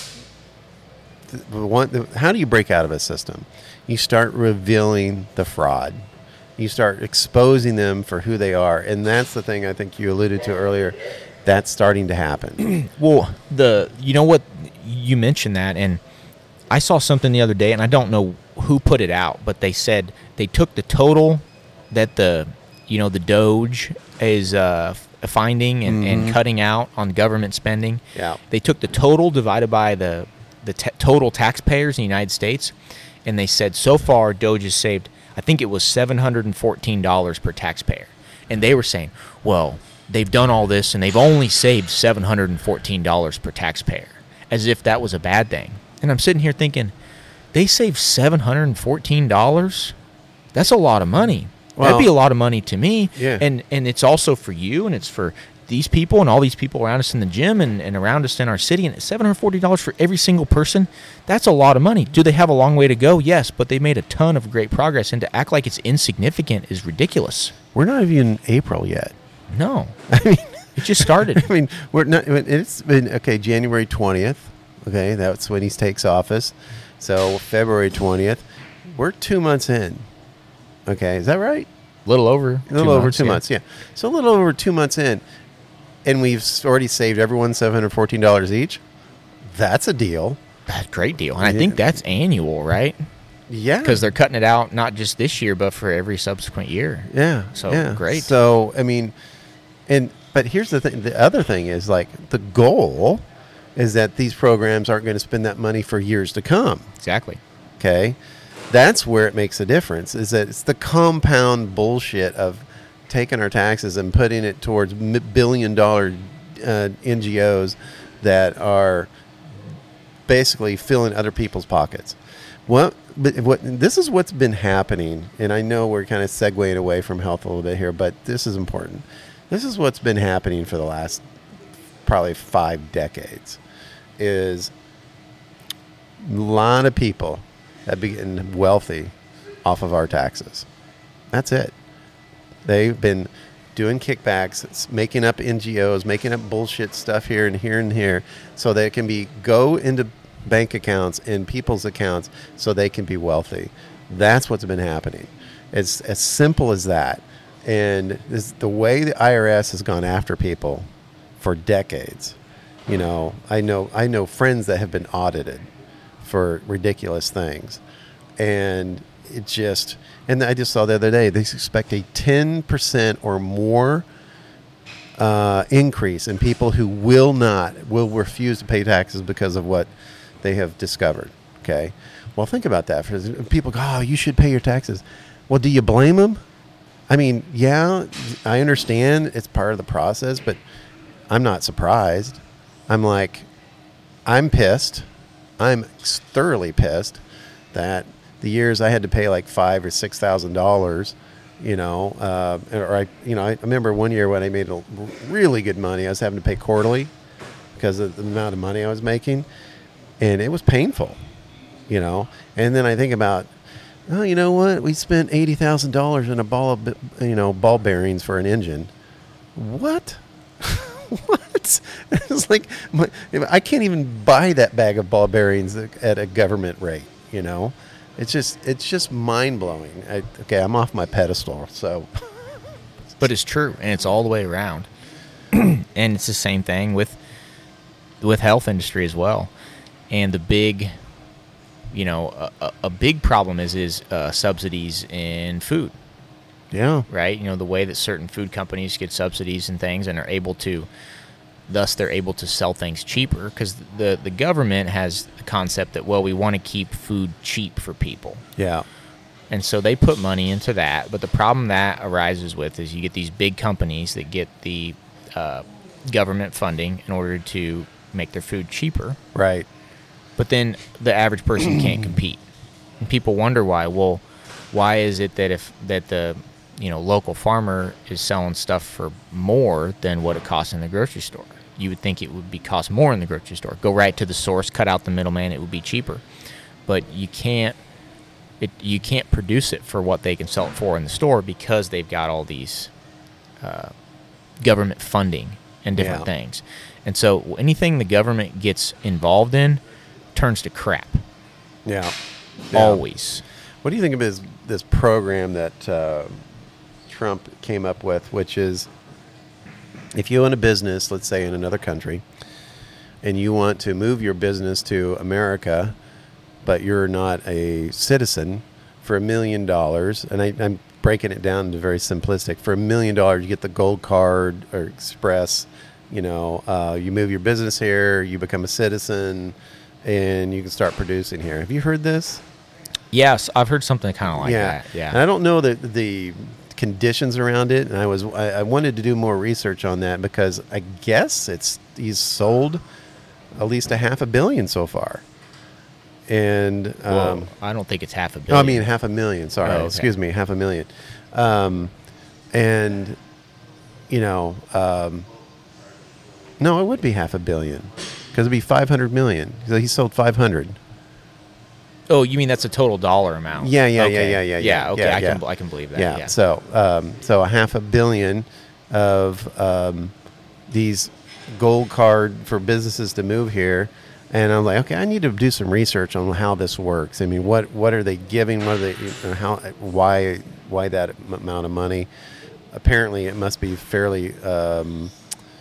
the one. The, how do you break out of a system? You start revealing the fraud. You start exposing them for who they are, and that's the thing I think you alluded to earlier. That's starting to happen. Well, the you know what you mentioned that, and I saw something the other day, and I don't know who put it out, but they said they took the total that the you know the Doge is uh, finding and, Mm-hmm. and cutting out on government spending. Yeah. They took the total divided by the the t- total taxpayers in the United States, and they said so far Doge has saved, I think it was seven hundred fourteen dollars per taxpayer, and they were saying, well, they've done all this and they've only saved seven hundred fourteen dollars per taxpayer, as if that was a bad thing. And I'm sitting here thinking, they saved seven hundred fourteen dollars? That's a lot of money. Well, That'd be a lot of money to me. Yeah. And and it's also for you, and it's for these people and all these people around us in the gym and, and around us in our city. And seven hundred forty dollars for every single person, that's a lot of money. Do they have a long way to go? Yes, but they made a ton of great progress. And to act like it's insignificant is ridiculous. We're not even in April yet. No. I mean, It just started. I mean, we're not. It's been okay. January twentieth. Okay, that's when he takes office. So February twentieth. We're two months in. Okay, is that right? A little over. A little over two months. Yeah. So a little over two months in, and we've already saved everyone seven hundred fourteen dollars each. That's a deal. That's a great deal. And I think that's annual, right? Yeah. Because they're cutting it out not just this year, but for every subsequent year. Yeah. So, yeah. great. So I mean, and but here's the thing. The other thing is like the goal is that these programs aren't going to spend that money for years to come. Exactly. Okay, that's where it makes a difference. Is that it's the compound bullshit of taking our taxes and putting it towards billion dollar uh, N G Os that are basically filling other people's pockets. What, but what this is what's been happening, and I know we're kind of segueing away from health a little bit here, but this is important. This is what's been happening for the last probably five decades. Is a lot of people have been wealthy off of our taxes. That's it. They've been doing kickbacks, making up N G Os, making up bullshit stuff here and here and here, so that it can be go into bank accounts and people's accounts so they can be wealthy. That's what's been happening. It's as simple as that. And this, the way the I R S has gone after people for decades You know, I know I know friends that have been audited for ridiculous things, and it just and I just saw the other day they expect a ten percent or more uh, increase in people who will not will refuse to pay taxes because of what they have discovered. Okay, well, think about that. For people go, oh, you should pay your taxes. Well, do you blame them? I mean, yeah, I understand it's part of the process, but I'm not surprised. I'm like, I'm pissed. I'm thoroughly pissed that the years I had to pay like five or six thousand dollars, you know, uh, or I, you know, I remember one year when I made a really good money, I was having to pay quarterly because of the amount of money I was making, and it was painful, you know. And then I think about, oh, you know what? We spent eighty thousand dollars in a ball of, you know, ball bearings for an engine. What? What? It's like my, I can't even buy that bag of ball bearings at a government rate. You know, it's just it's just mind blowing. I, okay, I'm off my pedestal. So, but it's true, and it's all the way around. And it's the same thing with with health industry as well. And the big, you know, a, a big problem is is uh, subsidies in food. Yeah. Right. You know, the way that certain food companies get subsidies and things and are able to, thus they're able to sell things cheaper because the, the government has the concept that, well, we want to keep food cheap for people. Yeah. And so they put money into that. But the problem that arises with is you get these big companies that get the uh, government funding in order to make their food cheaper. Right. But then the average person can't compete. And people wonder why. Well, why is it that if that the you know local farmer is selling stuff for more than what it costs in the grocery store? You would think it would be cost more in the grocery store. Go right to the source, cut out the middleman, it would be cheaper. But you can't it you can't produce it for what they can sell it for in the store because they've got all these uh, government funding and different Yeah. things. And so anything the government gets involved in turns to crap. Yeah. Yeah. Always. What do you think of this this program that uh, Trump came up with, which is if you own a business, let's say in another country, and you want to move your business to America, but you're not a citizen, for a million dollars, and I, I'm breaking it down to very simplistic, for a million dollars you get the gold card or express, you know, uh, you move your business here, you become a citizen, and you can start producing here. Have you heard this? Yes, I've heard something kind of like yeah. that. Yeah. And I don't know the the conditions around it, and I was I, I wanted to do more research on that because I guess it's he's sold at least a half a billion so far. And um, well, I don't think it's half a no, billion. I mean half a million. Sorry, Oh, okay. excuse me, half a million. Um, and you know, um, no, it would be half a billion because it'd be five hundred million. So he sold five hundred. Oh, you mean that's a total dollar amount? Yeah, yeah, Okay. yeah, yeah, yeah, yeah. Yeah, okay, yeah, I yeah. can I can believe that. Yeah. Yeah. So, um, so a half a billion of um, these gold card for businesses to move here, and I'm like, okay, I need to do some research on how this works. I mean, what what are they giving? What are they? How? Why? Why that amount of money? Apparently, it must be fairly um,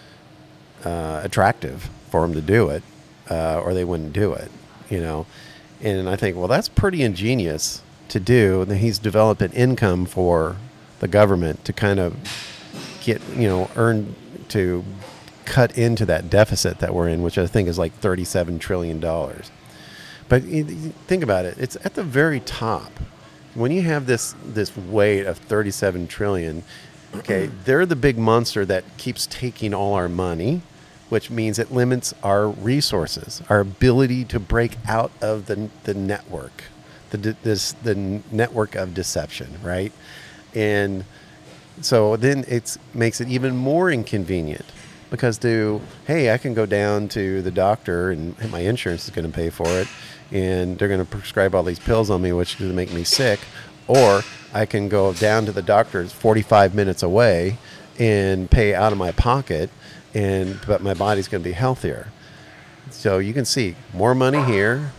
uh, attractive for them to do it, uh, or they wouldn't do it. You know. And I think, well, that's pretty ingenious to do. And he's developed an income for the government to kind of get, you know, earn to cut into that deficit that we're in, which I think is like thirty-seven trillion dollars. But you think about it, it's at the very top. When you have this this weight of thirty-seven trillion dollars, okay, they're the big monster that keeps taking all our money, which means it limits our resources, our ability to break out of the the network, the this the network of deception, right? And so then it makes it even more inconvenient because to hey, I can go down to the doctor and my insurance is going to pay for it, and they're going to prescribe all these pills on me, which is going to make me sick, or I can go down to the doctor's forty-five minutes away and pay out of my pocket. And but my body's going to be healthier. So you can see more money here,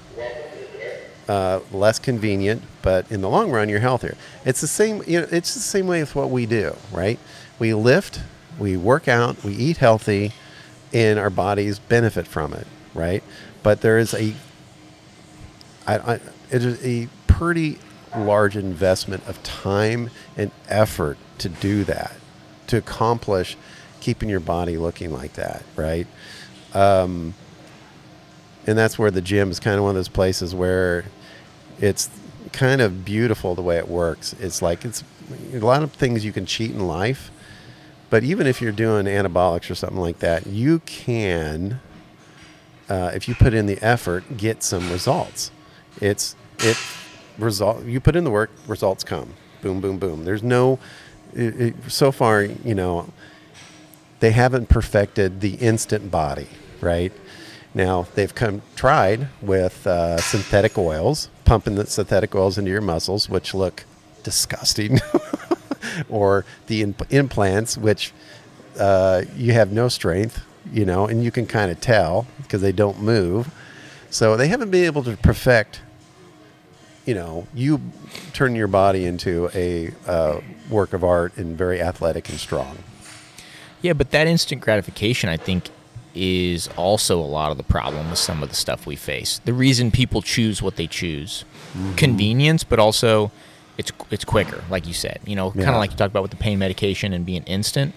uh, less convenient, but in the long run, you're healthier. It's the same. You know, it's the same way with what we do, right? We lift, we work out, we eat healthy, and our bodies benefit from it, right? But there is a, I, I, it is a pretty large investment of time and effort to do that, to accomplish keeping your body looking like that, right? Um, and that's where the gym is kind of one of those places where it's kind of beautiful the way it works. It's like it's a lot of things you can cheat in life, but even if you're doing anabolics or something like that, you can, uh, if you put in the effort, get some results. It's it result. You put in the work, results come. Boom, boom, boom. There's no. It, it, so far, you know, they haven't perfected the instant body, right? Now, they've come tried with uh, synthetic oils, pumping the synthetic oils into your muscles, which look disgusting, or the imp- implants, which uh, you have no strength, you know, and you can kind of tell because they don't move. So they haven't been able to perfect, you know, you turn your body into a uh, work of art and very athletic and strong. Yeah, but that instant gratification, I think, is also a lot of the problem with some of the stuff we face. The reason people choose what they choose, mm-hmm. convenience, but also it's it's quicker, like you said. You know, kind of Yeah. like you talked about with the pain medication and being instant.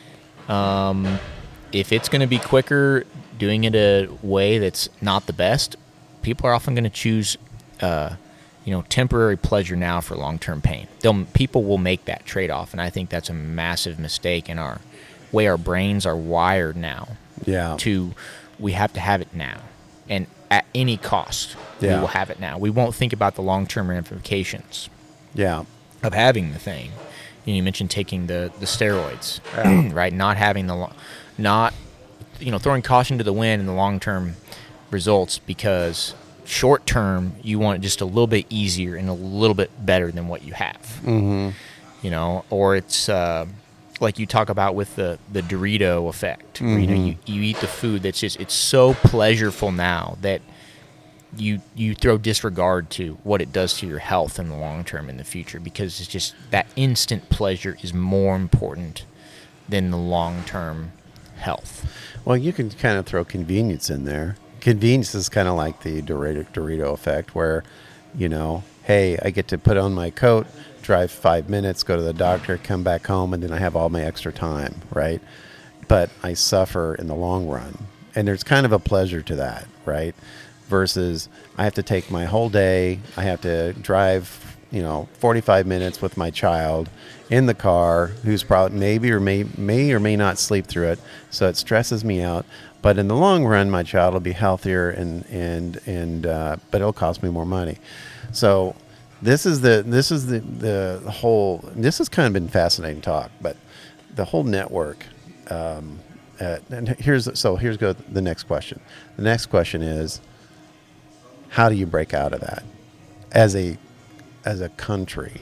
Um, if it's going to be quicker, doing it a way that's not the best, people are often going to choose, uh, you know, temporary pleasure now for long-term pain. They'll people will make that trade-off, and I think that's a massive mistake in our way our brains are wired now. Yeah. To we have to have it now, and at any cost, Yeah. we will have it now. We won't think about the long-term ramifications Yeah. of having the thing. You know, you mentioned taking the the steroids, Yeah. right? Not having the, lo- not, you know, throwing caution to the wind in the long-term results, because short-term you want it just a little bit easier and a little bit better than what you have. Mm-hmm. You know, or it's. Uh, like you talk about with the, the Dorito effect, where, you know, you, you eat the food that's just, it's so pleasureful now that you you throw disregard to what it does to your health in the long term in the future, because it's just that instant pleasure is more important than the long term health. Well, you can kind of throw convenience in there. Convenience is kind of like the Dorito, Dorito effect, where, you know, hey, I get to put on my coat, drive five minutes, go to the doctor, come back home, and then I have all my extra time, right? But I suffer in the long run. And there's kind of a pleasure to that, right? Versus I have to take my whole day, I have to drive, you know, forty-five minutes with my child in the car, who's probably maybe or may, may or may not sleep through it. So it stresses me out. But in the long run, my child will be healthier, and, and, and uh, but it'll cost me more money. So This is the this is the, the whole. This has kind of been fascinating talk, but the whole network. Um, uh, and here's so here's go the next question. The next question is, how do you break out of that as a as a country?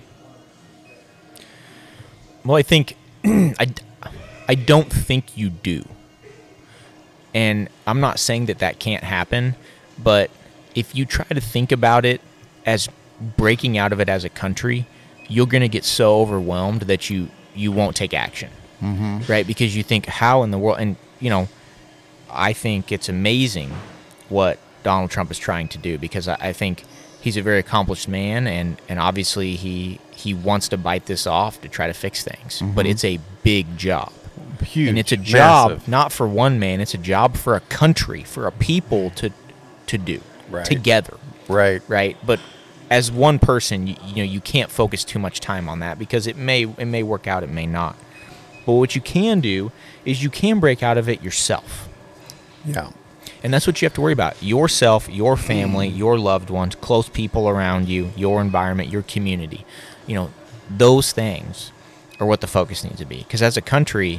Well, I think I, I don't think you do, and I'm not saying that that can't happen, but if you try to think about it as breaking out of it as a country, you're going to get so overwhelmed that you you won't take action, mm-hmm. right? Because you think, how in the world? And you know, I think it's amazing what Donald Trump is trying to do, because I, I think he's a very accomplished man, and and obviously he he wants to bite this off to try to fix things, mm-hmm. but it's a big job. Huge, and it's a job massive. Not for one man, it's a job for a country, for a people to to do right. together, right right but as one person, you, you know, you can't focus too much time on that, because it may it may work out, it may not. But what you can do is you can break out of it yourself. Yeah. And that's what you have to worry about. Yourself, your family, your loved ones, close people around you, your environment, your community. You know, those things are what the focus needs to be. Because as a country,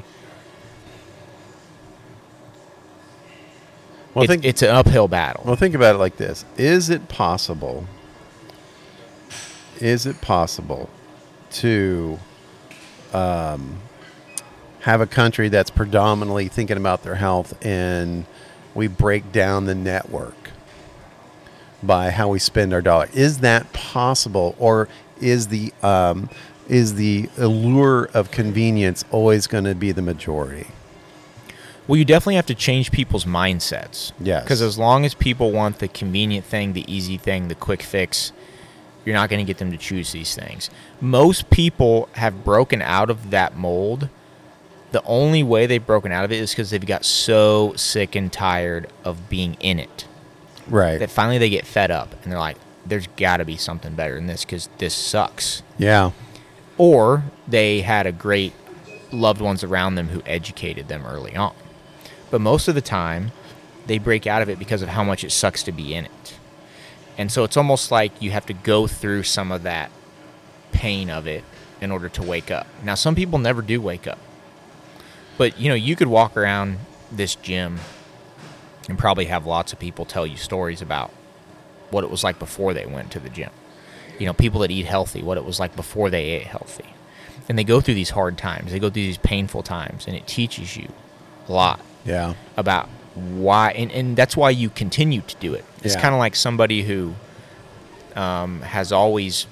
well, it's, think, it's an uphill battle. Well, think about it like this. Is it possible... Is it possible to um, have a country that's predominantly thinking about their health, and we break down the network by how we spend our dollar? Is that possible, or is the um, is the allure of convenience always going to be the majority? Well, you definitely have to change people's mindsets. Yes. Because as long as people want the convenient thing, the easy thing, the quick fix, you're not going to get them to choose these things. Most people have broken out of that mold. The only way they've broken out of it is because they've got so sick and tired of being in it. Right. That finally they get fed up and they're like, there's got to be something better than this because this sucks. Yeah. Or they had a great loved ones around them who educated them early on. But most of the time, they break out of it because of how much it sucks to be in it. And so it's almost like you have to go through some of that pain of it in order to wake up. Now, some people never do wake up. But, you know, you could walk around this gym and probably have lots of people tell you stories about what it was like before they went to the gym. You know, people that eat healthy, what it was like before they ate healthy. And they go through these hard times. They go through these painful times, and it teaches you a lot. Yeah. About why, and, and that's why you continue to do it. It's Yeah. kind of like somebody who um, has always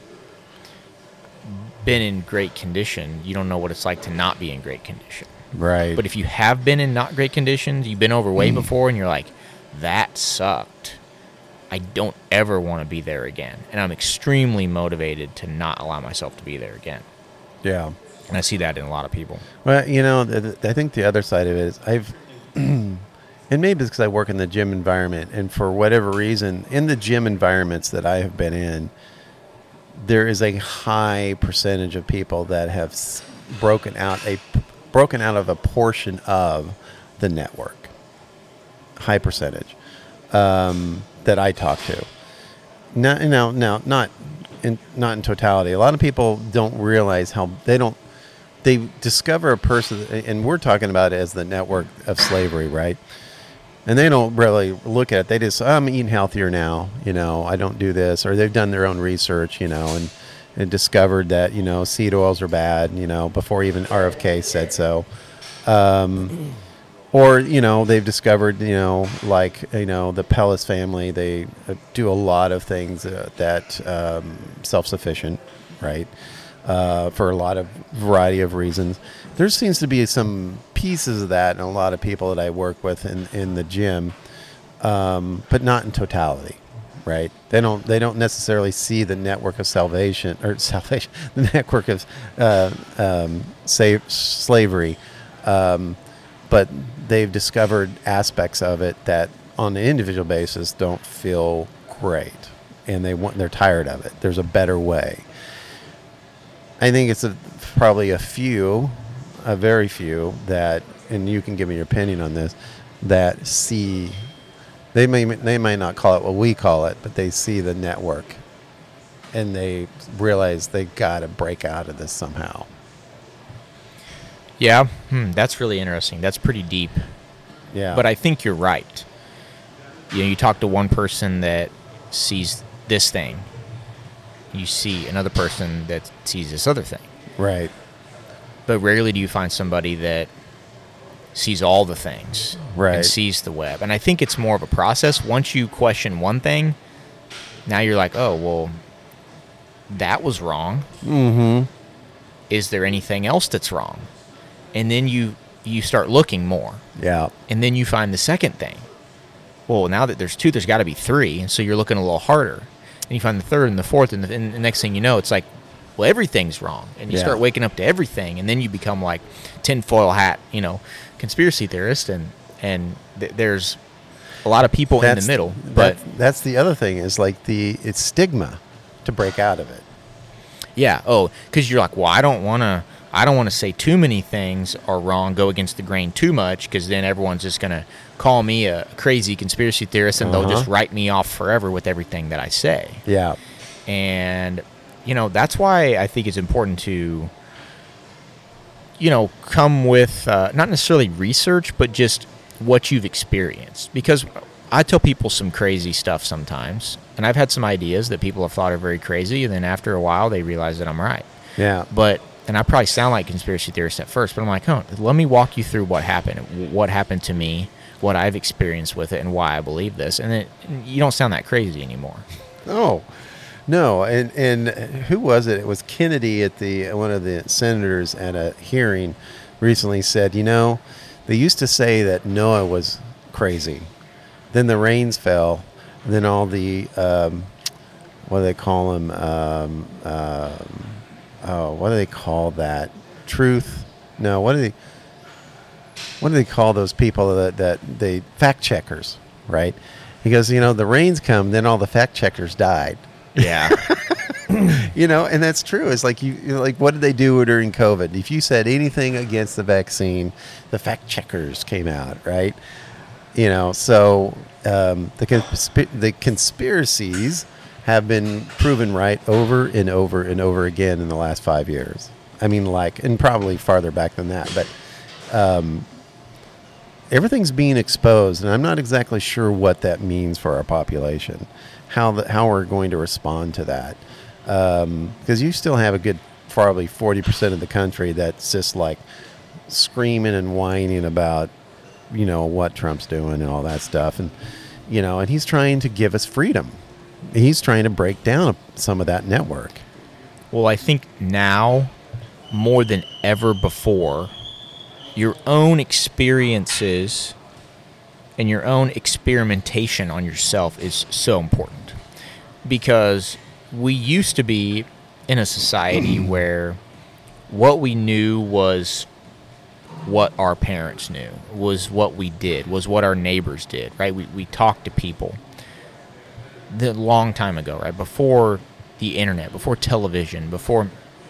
been in great condition. You don't know what it's like to not be in great condition. Right. But if you have been in not great conditions, you've been overweight before, and you're like, that sucked. I don't ever want to be there again. And I'm extremely motivated to not allow myself to be there again. Yeah. And I see that in a lot of people. Well, you know, th- th- I think the other side of it is I've, and maybe it's because I work in the gym environment, and for whatever reason, in the gym environments that I have been in, there is a high percentage of people that have s- broken out a broken out of a portion of the network. High percentage um, that I talk to. Now, now, now, not in not in totality. A lot of people don't realize how they don't. They discover a person, and we're talking about it as the network of slavery, right? And they don't really look at it. They just, oh, I'm eating healthier now. You know, I don't do this, or they've done their own research, you know, and, and discovered that, you know, seed oils are bad, you know, before even R F K said so. Um, or, you know, they've discovered, you know, like, you know, the Pellis family, they uh, do a lot of things uh, that um, self-sufficient, right? Uh, for a lot of variety of reasons. There seems to be some pieces of that in a lot of people that I work with in, in the gym, um, but not in totality, right? They don't they don't necessarily see the network of salvation or salvation, the network of uh, um, save, slavery, um, but they've discovered aspects of it that, on an individual basis, don't feel great, and they want they're tired of it. There's a better way. I think it's a, probably a few, a very few that, and you can give me your opinion on this, that see, they may they may not call it what we call it, but they see the network, and they realize they got to break out of this somehow. Yeah, hmm, that's really interesting. That's pretty deep. Yeah. But I think you're right. You know, you talk to one person that sees this thing. You see another person that sees this other thing. Right. But rarely do you find somebody that sees all the things. Right. And sees the web. And I think it's more of a process. Once you question one thing, now you're like, oh, well, that was wrong. Mm-hmm. Is there anything else that's wrong? And then you, you start looking more. Yeah. And then you find the second thing. Well, now that there's two, there's got to be three. And so you're looking a little harder. And you find the third and the fourth, and the, and the next thing you know, it's like, well, everything's wrong. And you Yeah. start waking up to everything, and then you become like tinfoil hat, you know, conspiracy theorist, and and th- there's a lot of people in the middle. But that, that's the other thing is like the it's stigma to break out of it. yeah, oh, because you're like, well, I don't want to, I don't want to say too many things are wrong, go against the grain too much, because then everyone's just gonna call me a crazy conspiracy theorist, and Uh-huh. they'll just write me off forever with everything that I say. Yeah. And, you know, that's why I think it's important to, you know, come with uh, not necessarily research, but just what you've experienced. Because I tell people some crazy stuff sometimes, and I've had some ideas that people have thought are very crazy, and then after a while they realize that I'm right. Yeah. But, and I probably sound like a conspiracy theorist at first, but I'm like, oh, let me walk you through what happened, what happened to me, what I've experienced with it, and why I believe this. And then you don't sound that crazy anymore. Oh, no. And and who was it? It was Kennedy at the one of the senators at a hearing recently said, you know, they used to say that Noah was crazy. Then the rains fell. And then all the, um, what do they call them? Um, um, oh, what do they call that? Truth? No, what do they, what do they call those people that, that they, fact checkers, right? He goes, you know, the rains come, then all the fact checkers died. Yeah. You know, and that's true. It's like you, you know, like what did they do during COVID? If you said anything against the vaccine, the fact checkers came out, right? You know, so um, the consp- the conspiracies have been proven right over and over and over again in the last five years. I mean, like, and probably farther back than that, but um, everything's being exposed, and I'm not exactly sure what that means for our population, how the, how we're going to respond to that. Because um, you still have a good probably forty percent of the country that's just like screaming and whining about, you know, what Trump's doing and all that stuff. And, you know, and he's trying to give us freedom. He's trying to break down some of that network. Well, I think now more than ever before, your own experiences and your own experimentation on yourself is so important, because we used to be in a society where what we knew was what our parents knew, was what we did, was what our neighbors did, right? We we talked to people the long time ago, right? Before the internet, before television, before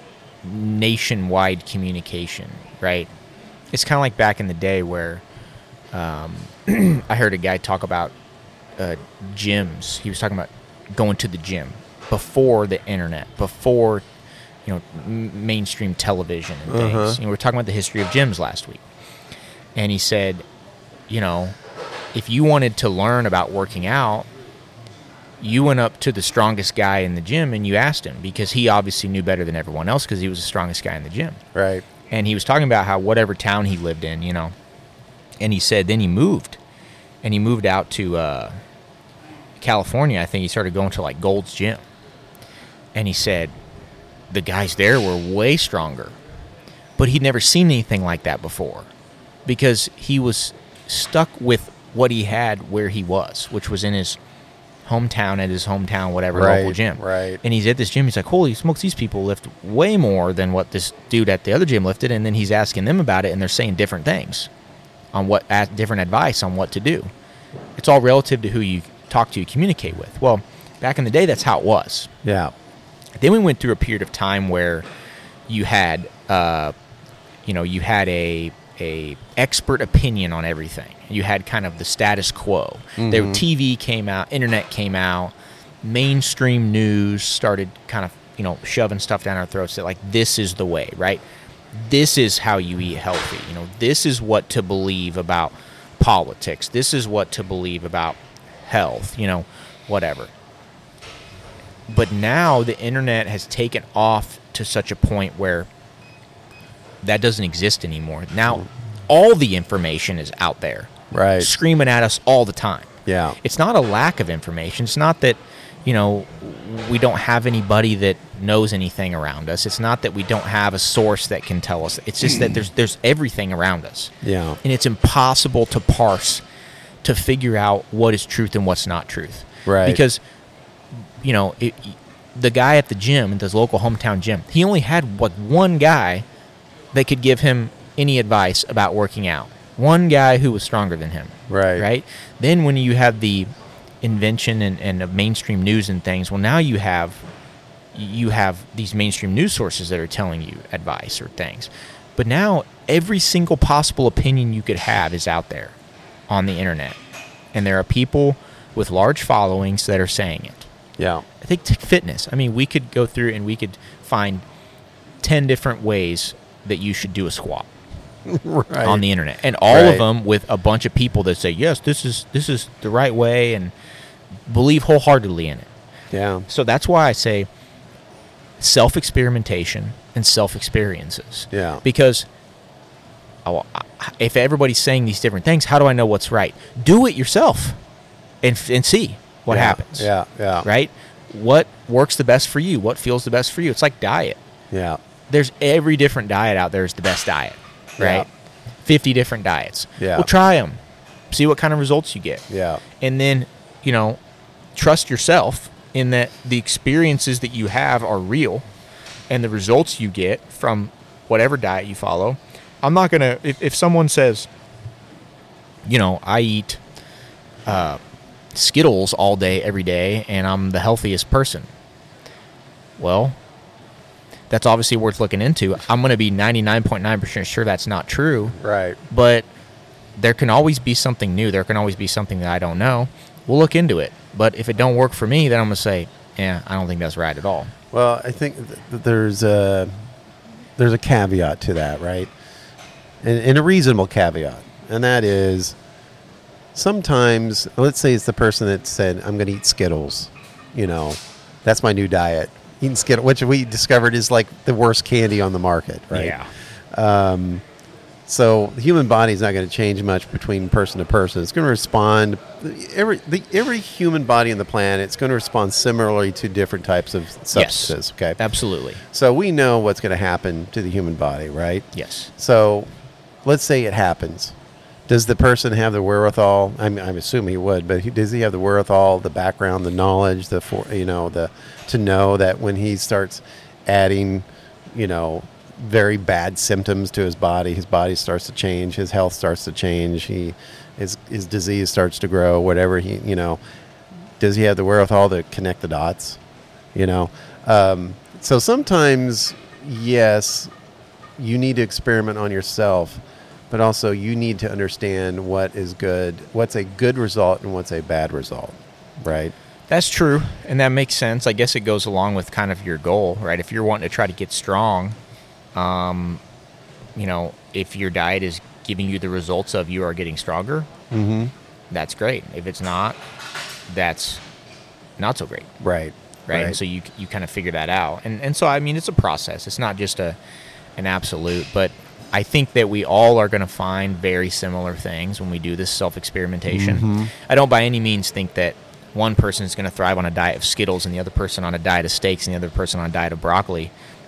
nationwide communication, right? It's kind of like back in the day where um, I heard a guy talk about uh, gyms. He was talking about going to the gym before the internet, before, you know, m- mainstream television and things. Uh-huh. You know, we were talking about the history of gyms last week. And he said, you know, if you wanted to learn about working out, you went up to the strongest guy in the gym and you asked him, because he obviously knew better than everyone else because he was the strongest guy in the gym. Right. And he was talking about how whatever town he lived in, you know, and he said then he moved. And he moved out to uh, California. I think he started going to like Gold's Gym. And he said the guys there were way stronger. But he'd never seen anything like that before, because he was stuck with what he had where he was, which was in his hometown, at his hometown, whatever, Right, local gym. right. And he's at this gym. He's like, holy smokes, these people lift way more than what this dude at the other gym lifted. And then he's asking them about it, and they're saying different things on what, different advice on what to do. It's all relative to who you talk to, you communicate with. Well, back in the day, that's how it was. Yeah. Then we went through a period of time where you had, uh, you know, you had a a expert opinion on everything. You had kind of the status quo. Mm-hmm. There, T V came out, internet came out, mainstream news started kind of, you know, shoving stuff down our throats that like, this is the way, right? This is how you eat healthy. You know, this is what to believe about politics. This is what to believe about health, you know, whatever. But now the internet has taken off to such a point where that doesn't exist anymore. Now all the information is out there, Right. screaming at us all the time. Yeah. It's not a lack of information. It's not that, you know, we don't have anybody that knows anything around us. It's not that we don't have a source that can tell us. It's just that there's there's everything around us. Yeah. And it's impossible to parse, to figure out what is truth and what's not truth. Right. Because, you know, it, the guy at the gym, at this local hometown gym, he only had like one guy that could give him any advice about working out. One guy who was stronger than him. Right. Right? Then when you have the invention and, and of mainstream news and things, well, now you have you have these mainstream news sources that are telling you advice or things. But now every single possible opinion you could have is out there on the internet. And there are people with large followings that are saying it. Yeah. I think t- fitness. I mean, we could go through and we could find ten different ways that you should do a squat. Right. On the internet, and all Right. of them with a bunch of people that say, yes, this is this is the right way, and believe wholeheartedly in it. Yeah. So that's why I say self-experimentation and self-experiences. Yeah. Because oh, if everybody's saying these different things, how do I know what's right? Do it yourself and and see what Yeah. happens. Yeah. Yeah. Right? What works the best for you? What feels the best for you? It's like diet. Yeah. There's every different diet out there is the best diet. Right? Yeah. fifty different diets. Yeah. Well, try them. See what kind of results you get. Yeah. And then, you know, trust yourself in that the experiences that you have are real and the results you get from whatever diet you follow. I'm not going to, if, if someone says, you know, I eat uh, Skittles all day, every day, and I'm the healthiest person. Well, that's obviously worth looking into. I'm going to be ninety-nine point nine percent sure that's not true. Right. But there can always be something new. There can always be something that I don't know. We'll look into it. But if it don't work for me, then I'm going to say, yeah, I don't think that's right at all. Well, I think th- there's a there's a caveat to that, right? And, and a reasonable caveat, and that is sometimes, let's say it's the person that said, "I'm going to eat Skittles," you know, that's my new diet. Eating Skittles, which we discovered is like the worst candy on the market, right? Yeah. Um, so the human body is not going to change much between person to person. It's going to respond. Every the, every human body on the planet, it's going to respond similarly to different types of substances. Yes, okay, absolutely. So we know what's going to happen to the human body, right? Yes. So let's say it happens. Does the person have the wherewithal? I'm, I'm assuming he would, but he, does he have the wherewithal, the background, the knowledge, the for, you know, the to know that when he starts adding, you know, very bad symptoms to his body, his body starts to change, his health starts to change, he his his disease starts to grow, whatever he, you know, does he have the wherewithal to connect the dots? You know, um, so sometimes, yes, you need to experiment on yourself. But also you need to understand what is good, what's a good result and what's a bad result, right? That's true, and that makes sense. I guess it goes along with kind of your goal, right? If you're wanting to try to get strong, um, you know, if your diet is giving you the results of you are getting stronger, Mm-hmm. that's great. If it's not, that's not so great, Right. right? And so you you kind of figure that out, and and so I mean it's a process. It's not just a an absolute, but I think that we all are going to find very similar things when we do this self-experimentation. Mm-hmm. I don't by any means think that one person is going to thrive on a diet of Skittles and the other person on a diet of steaks and the other person on a diet of broccoli.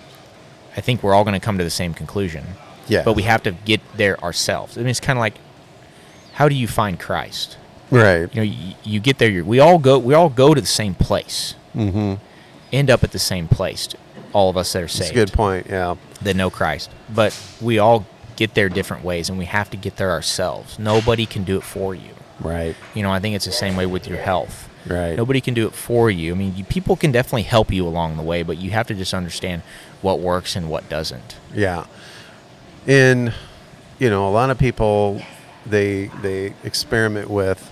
I think we're all going to come to the same conclusion. Yeah. But we have to get there ourselves. I mean, it's kind of like, how do you find Christ? Right. You know, you, you get there. You're, we all go. We all go to the same place. Mm-hmm. End up at the same place. All of us that are That's saved. a good point, yeah. That know Christ. But we all get there different ways, and we have to get there ourselves. Nobody can do it for you. Right. You know, I think it's the same way with your health. Right. Nobody can do it for you. I mean, you, people can definitely help you along the way, but you have to just understand what works and what doesn't. Yeah. And, you know, a lot of people, they they experiment with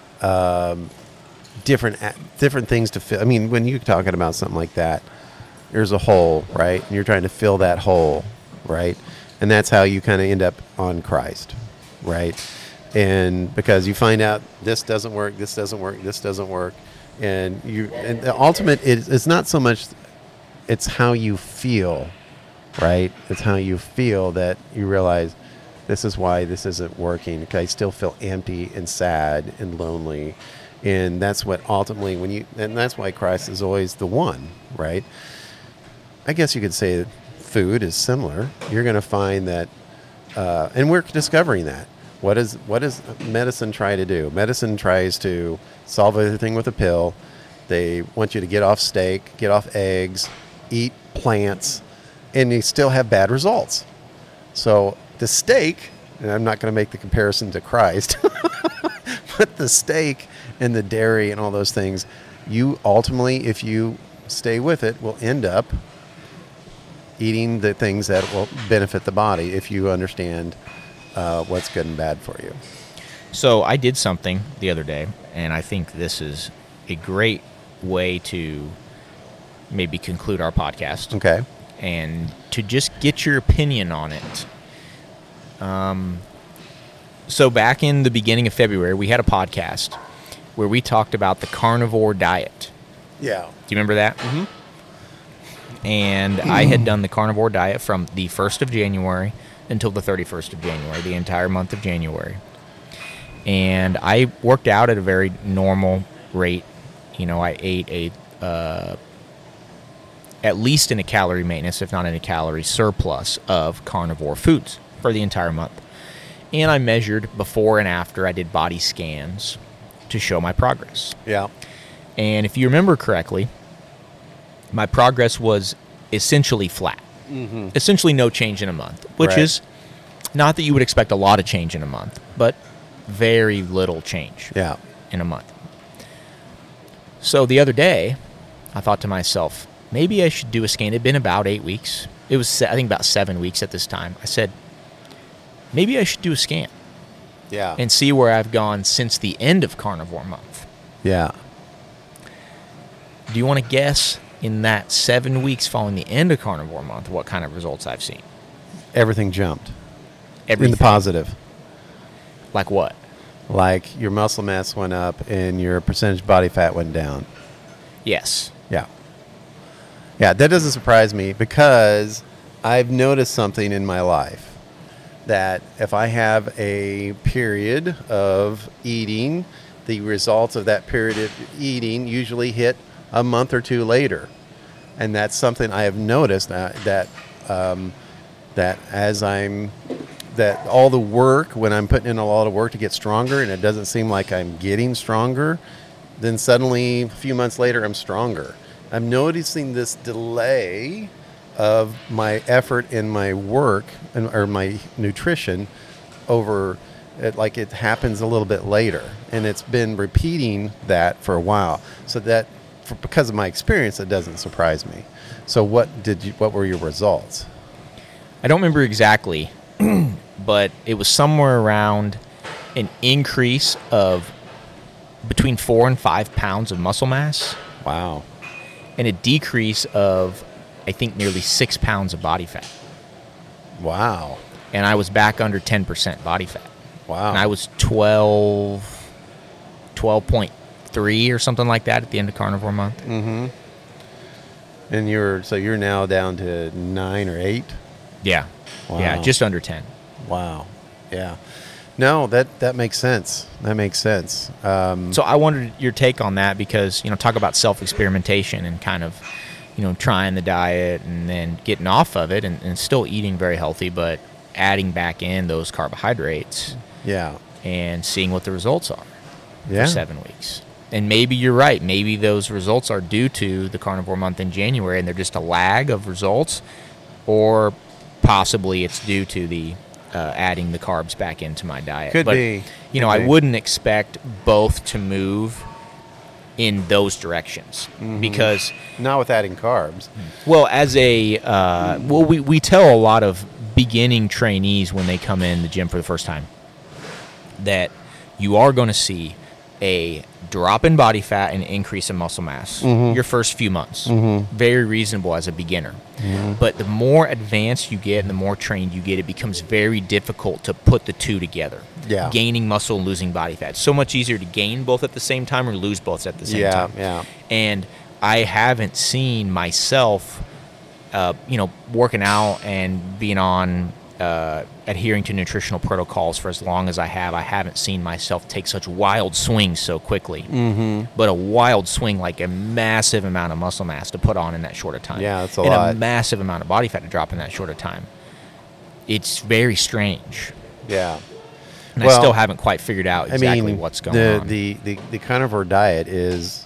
um, different a- different things to fill. I mean, when you're talking about something like that, there's a hole, right? And you're trying to fill that hole, right? And that's how you kind of end up on Christ, right? And because you find out this doesn't work, this doesn't work, this doesn't work, and you and the ultimate is it's not so much it's how you feel, right? It's how you feel that you realize this is why this isn't working. Because I still feel empty and sad and lonely, and that's what ultimately when you and that's why Christ is always the one, right? I guess you could say that food is similar. You're going to find that, uh, and we're discovering that. What is what does medicine try to do? Medicine tries to solve everything with a pill. They want you to get off steak, get off eggs, eat plants, and you still have bad results. So the steak, and I'm not going to make the comparison to Christ, but the steak and the dairy and all those things, you ultimately, if you stay with it, will end up eating the things that will benefit the body if you understand uh, what's good and bad for you. So I did something the other day, and I think this is a great way to maybe conclude our podcast. Okay. And to just get your opinion on it. Um, so back in the beginning of February, we had a podcast where we talked about the carnivore diet. Yeah. Do you remember that? Mm-hmm. And I had done the carnivore diet from the first of January until the thirty-first of January, the entire month of January. And I worked out at a very normal rate. You know, I ate a uh, at least in a calorie maintenance, if not in a calorie surplus of carnivore foods for the entire month. And I measured before and after. I did body scans to show my progress. Yeah. And if you remember correctly, my progress was essentially flat. Mm-hmm. Essentially no change in a month, which Right. is not that you would expect a lot of change in a month, but very little change Yeah. in a month. So the other day, I thought to myself, maybe I should do a scan. It had been about eight weeks. It was, se- I think, about seven weeks at this time. I said, maybe I should do a scan Yeah. and see where I've gone since the end of carnivore month. yeah. Do you want to guess in that seven weeks following the end of carnivore month what kind of results I've seen? Everything jumped. Everything. In the positive. Like what? Like your muscle mass went up and your percentage body fat went down. Yes. Yeah. Yeah, that doesn't surprise me because I've noticed something in my life that if I have a period of eating, the results of that period of eating usually hit a month or two later. And that's something I have noticed that that, um, that as I'm that all the work, when I'm putting in a lot of work to get stronger and it doesn't seem like I'm getting stronger, then suddenly a few months later I'm stronger. I'm noticing this delay of my effort in my work and, or my nutrition over it, like it happens a little bit later, and it's been repeating that for a while. So that for, because of my experience, it doesn't surprise me. So what did you? What were your results? I don't remember exactly, but it was somewhere around an increase of between four and five pounds of muscle mass Wow. and a decrease of, I think, nearly six pounds of body fat. Wow. And I was back under ten percent body fat. Wow. And I was twelve, twelve point three or something like that at the end of carnivore month. Mm-hmm. And you're so you're now down to nine or eight. Yeah. Wow. Yeah, just under ten. Wow. Yeah. No, that that makes sense. That makes sense. Um, So I wondered your take on that because, you know, talk about self-experimentation and kind of, you know, trying the diet and then getting off of it and, and still eating very healthy, but adding back in those carbohydrates yeah. and seeing what the results are Yeah. for seven weeks. And maybe you're right. Maybe those results are due to the carnivore month in January and they're just a lag of results, or possibly it's due to the uh, adding the carbs back into my diet. Could but, be. You know, Could I be. wouldn't expect both to move in those directions Mm-hmm. because, Not with adding carbs. well, as a, uh, well, we, we tell a lot of beginning trainees when they come in the gym for the first time that you are going to see a drop in body fat and increase in muscle mass your first few months. Very reasonable as a beginner. But the more advanced you get and the more trained you get, it becomes very difficult to put the two together. Yeah. Gaining muscle and losing body fat. It's so much easier to gain both at the same time or lose both at the same Yeah, time. yeah. And I haven't seen myself, uh, you know, working out and being on, uh, adhering to nutritional protocols for as long as I have. I haven't seen myself take such wild swings so quickly. Mm-hmm. But a wild swing, like a massive amount of muscle mass to put on in that short of time. Yeah, that's a and lot. a massive amount of body fat to drop in that short of time. It's very strange. Yeah. And Well, I still haven't quite figured out exactly I mean, what's going the, on. The, the, the carnivore diet is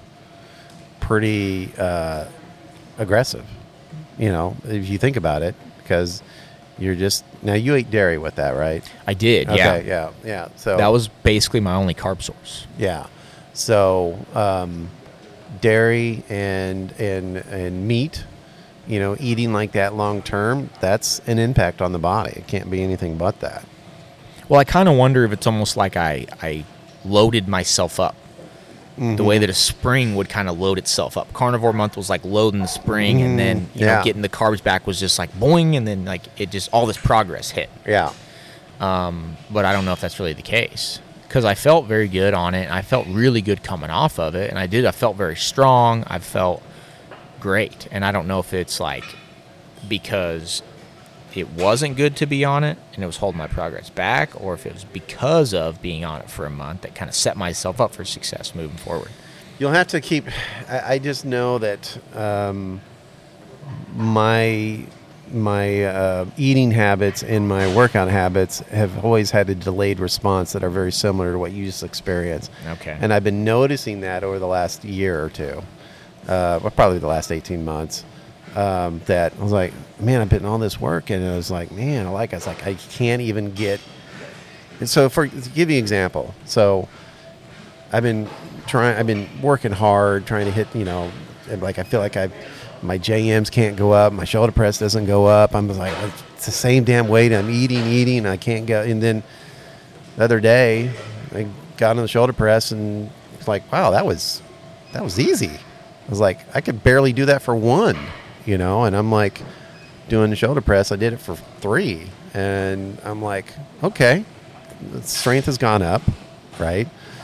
pretty uh, aggressive, you know, if you think about it, because you're just, now you ate dairy with that, right? I did, yeah. Okay, yeah, yeah. So That was basically my only carb source. yeah. So um, dairy and and and meat, you know, eating like that long term, that's an impact on the body. It can't be anything but that. Well, I kind of wonder if it's almost like I, I loaded myself up. Mm-hmm. The way that a spring would kind of load itself up. Carnivore month was like loading the spring, and then you Yeah. know getting the carbs back was just like boing, and then like it just all this progress hit. Yeah. But I don't know if that's really the case because I felt very good on it. I felt really good coming off of it, and I did. I felt very strong. I felt great, and I don't know if it's like because it wasn't good to be on it and it was holding my progress back, or if it was because of being on it for a month that kind of set myself up for success moving forward. You'll have to keep. I, I just know that um, my my uh, eating habits and my workout habits have always had a delayed response that are very similar to what you just experienced. Okay. And I've been noticing that over the last year or two, uh, well, probably the last eighteen months. Um, that I was like, man, I've been all this work, and I was like, man, I like. I was like, I can't even get. And so, for to give you an example, so I've been trying. I've been working hard, trying to hit. You know, and like I feel like I, my J Ms can't go up, my shoulder press doesn't go up. I'm just like, it's the same damn weight. I'm eating, eating, and I can't go. And then the other day, I got on the shoulder press, and it's like, wow, that was that was easy. I was like, I could barely do that for one. You know, and I'm like doing the shoulder press. I did it for three, and I'm like, okay, the strength has gone up, right?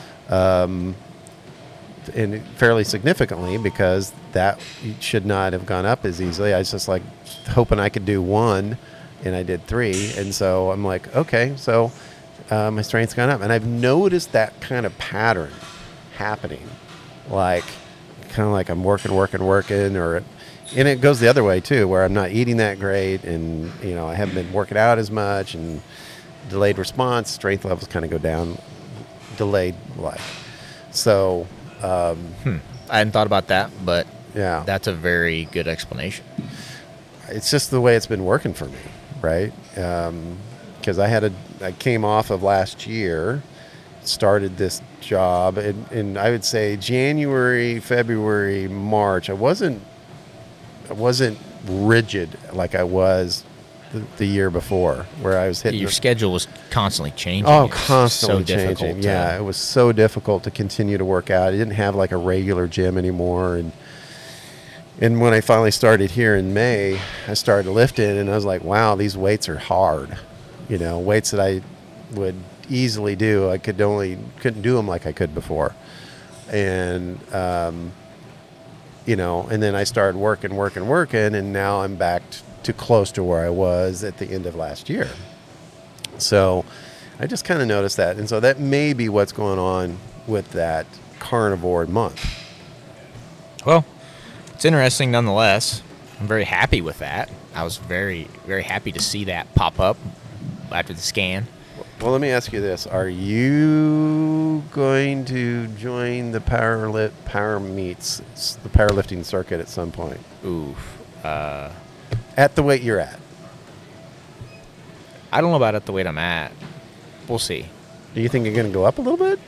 Um, and fairly significantly, because that should not have gone up as easily. I was just like hoping I could do one, and I did three, and so I'm like, okay, so uh, my strength's gone up, and I've noticed that kind of pattern happening, like kind of like I'm working, working, working, or and it goes the other way too, where I'm not eating that great, and you know I haven't been working out as much, and delayed response, strength levels kind of go down, delayed like. So, um, Hmm. I hadn't thought about that, but yeah, that's a very good explanation. it's just the way it's been working for me, right? Because I had a, I came off of last year, started this job, and, and I would say January, February, March, I wasn't. I wasn't rigid like I was the, the year before, where I was hitting. Your the, schedule was constantly changing. Oh, It was constantly so difficult changing. to- Yeah, it was so difficult to continue to work out. I didn't have like a regular gym anymore, and and when I finally started here in May, I started lifting, and I was like, wow, these weights are hard. You know, weights that I would easily do, I could only couldn't do them like I could before, and. Um, You know, and then I started working, working, working, and now I'm back t- to close to where I was at the end of last year. So I just kind of noticed that. And so that may be what's going on with that carnivore month. Well, it's interesting nonetheless. I'm very happy with that. I was very, very happy to see that pop up after the scan. Well, let me ask you this. Are you going to join the power, lit, power meets, the powerlifting circuit at some point? Oof. Uh, At the weight you're at? I don't know about at the weight I'm at. We'll see. Do you think you're going to go up a little bit?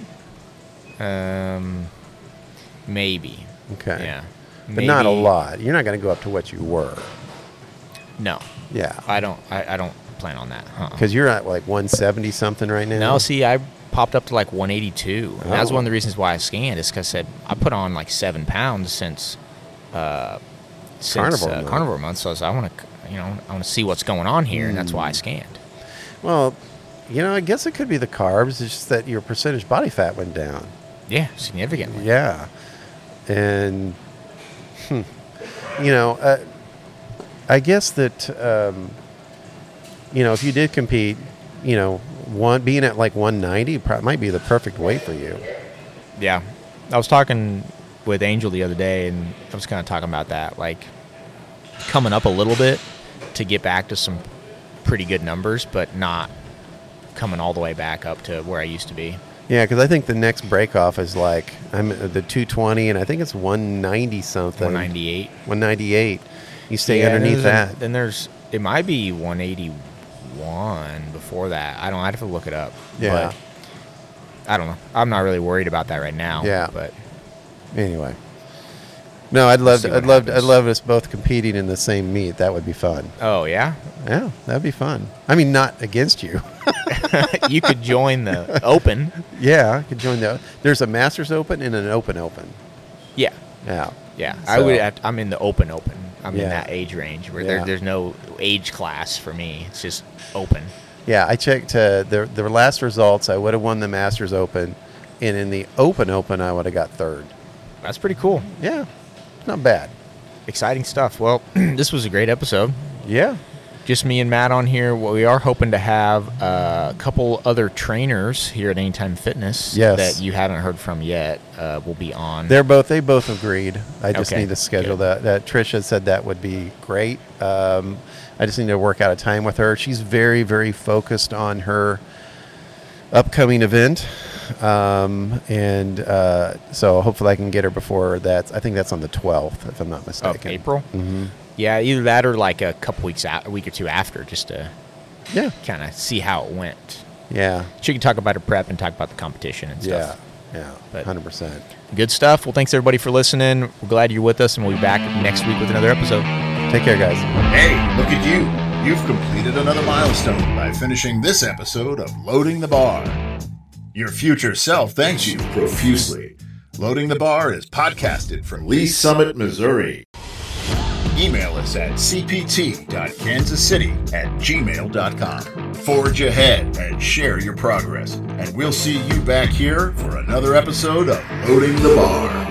Um, maybe. Okay. Yeah. But not a Maybe- lot. You're not going to go up to what you were. No. Yeah. I don't. I, I don't plan on that. Uh-uh. Because you're at like one seventy something right now. No, see, I popped up to like one eighty-two. And that's Oh. one of the reasons why I scanned. Is because I said I put on like seven pounds since, uh, since Carnivore uh, month. carnivore month. So I, was, I want to, you know, I want to see what's going on here, and that's why I scanned. Well, you know, I guess it could be the carbs. It's just that your percentage body fat went down. Yeah, significantly. Yeah. And, hmm, you know, uh, I guess that, um, you know, if you did compete, you know, one being at like one ninety pro- might be the perfect weight for you. Yeah, I was talking with Angel the other day, and I was kind of talking about that, like coming up a little bit to get back to some pretty good numbers, but not coming all the way back up to where I used to be. Yeah, because I think the next break off is like I'm at the two twenty, and I think it's one ninety something. one ninety-eight. one ninety-eight. You stay Yeah, and underneath there's a- that. then there's it might be one eighty-one before that. I don't. I have to look it up. Yeah. But I don't know. I'm not really worried about that right now. Yeah. But Anyway. No, I'd love see to, what I'd love I'd happens. love us both competing in the same meet. That would be fun. oh yeah, Yeah, that'd be fun. I mean, not against you. you could join the Open. Yeah, I could join the. There's a Masters Open and an Open Open. Yeah. Yeah. Yeah, I So- would. Have to, I'm in the open, open. I'm Yeah. in that age range where Yeah. there, there's no age class for me. It's just open. Yeah, I checked uh, the the last results. I would have won the Masters Open, and in the Open Open, I would have got third. That's pretty cool. Yeah, not bad. Exciting stuff. Well, this was a great episode. Yeah, just me and Matt on here. Well, we are hoping to have uh, a couple other trainers here at Anytime Fitness Yes. that you haven't heard from yet. Uh, will be on. They're both. They both agreed. I just Okay, need to schedule good. that. That Trisha said that would be great. Um, I just need to work out a time with her. She's very, very focused on her upcoming event, um, and uh, so hopefully I can get her before that. I think that's on the twelfth, if I'm not of mistaken. April. Mm-hmm. Yeah, either that or like a couple weeks out, a week or two after, just to Yeah. kind of see how it went. Yeah. She can talk about her prep and talk about the competition and Yeah. stuff. Yeah. But- Hundred percent. Good stuff. Well, thanks everybody for listening. We're glad you're with us, and we'll be back next week with another episode. Take care, guys. Hey, look at you. You've completed another milestone by finishing this episode of Loading the Bar. Your future self thanks you profusely. Loading the Bar is podcasted from Lee Summit, Missouri. Email us at c p t dot kansas city at gmail dot com. Forge ahead and share your progress. And we'll see you back here for another episode of Loading the Bar.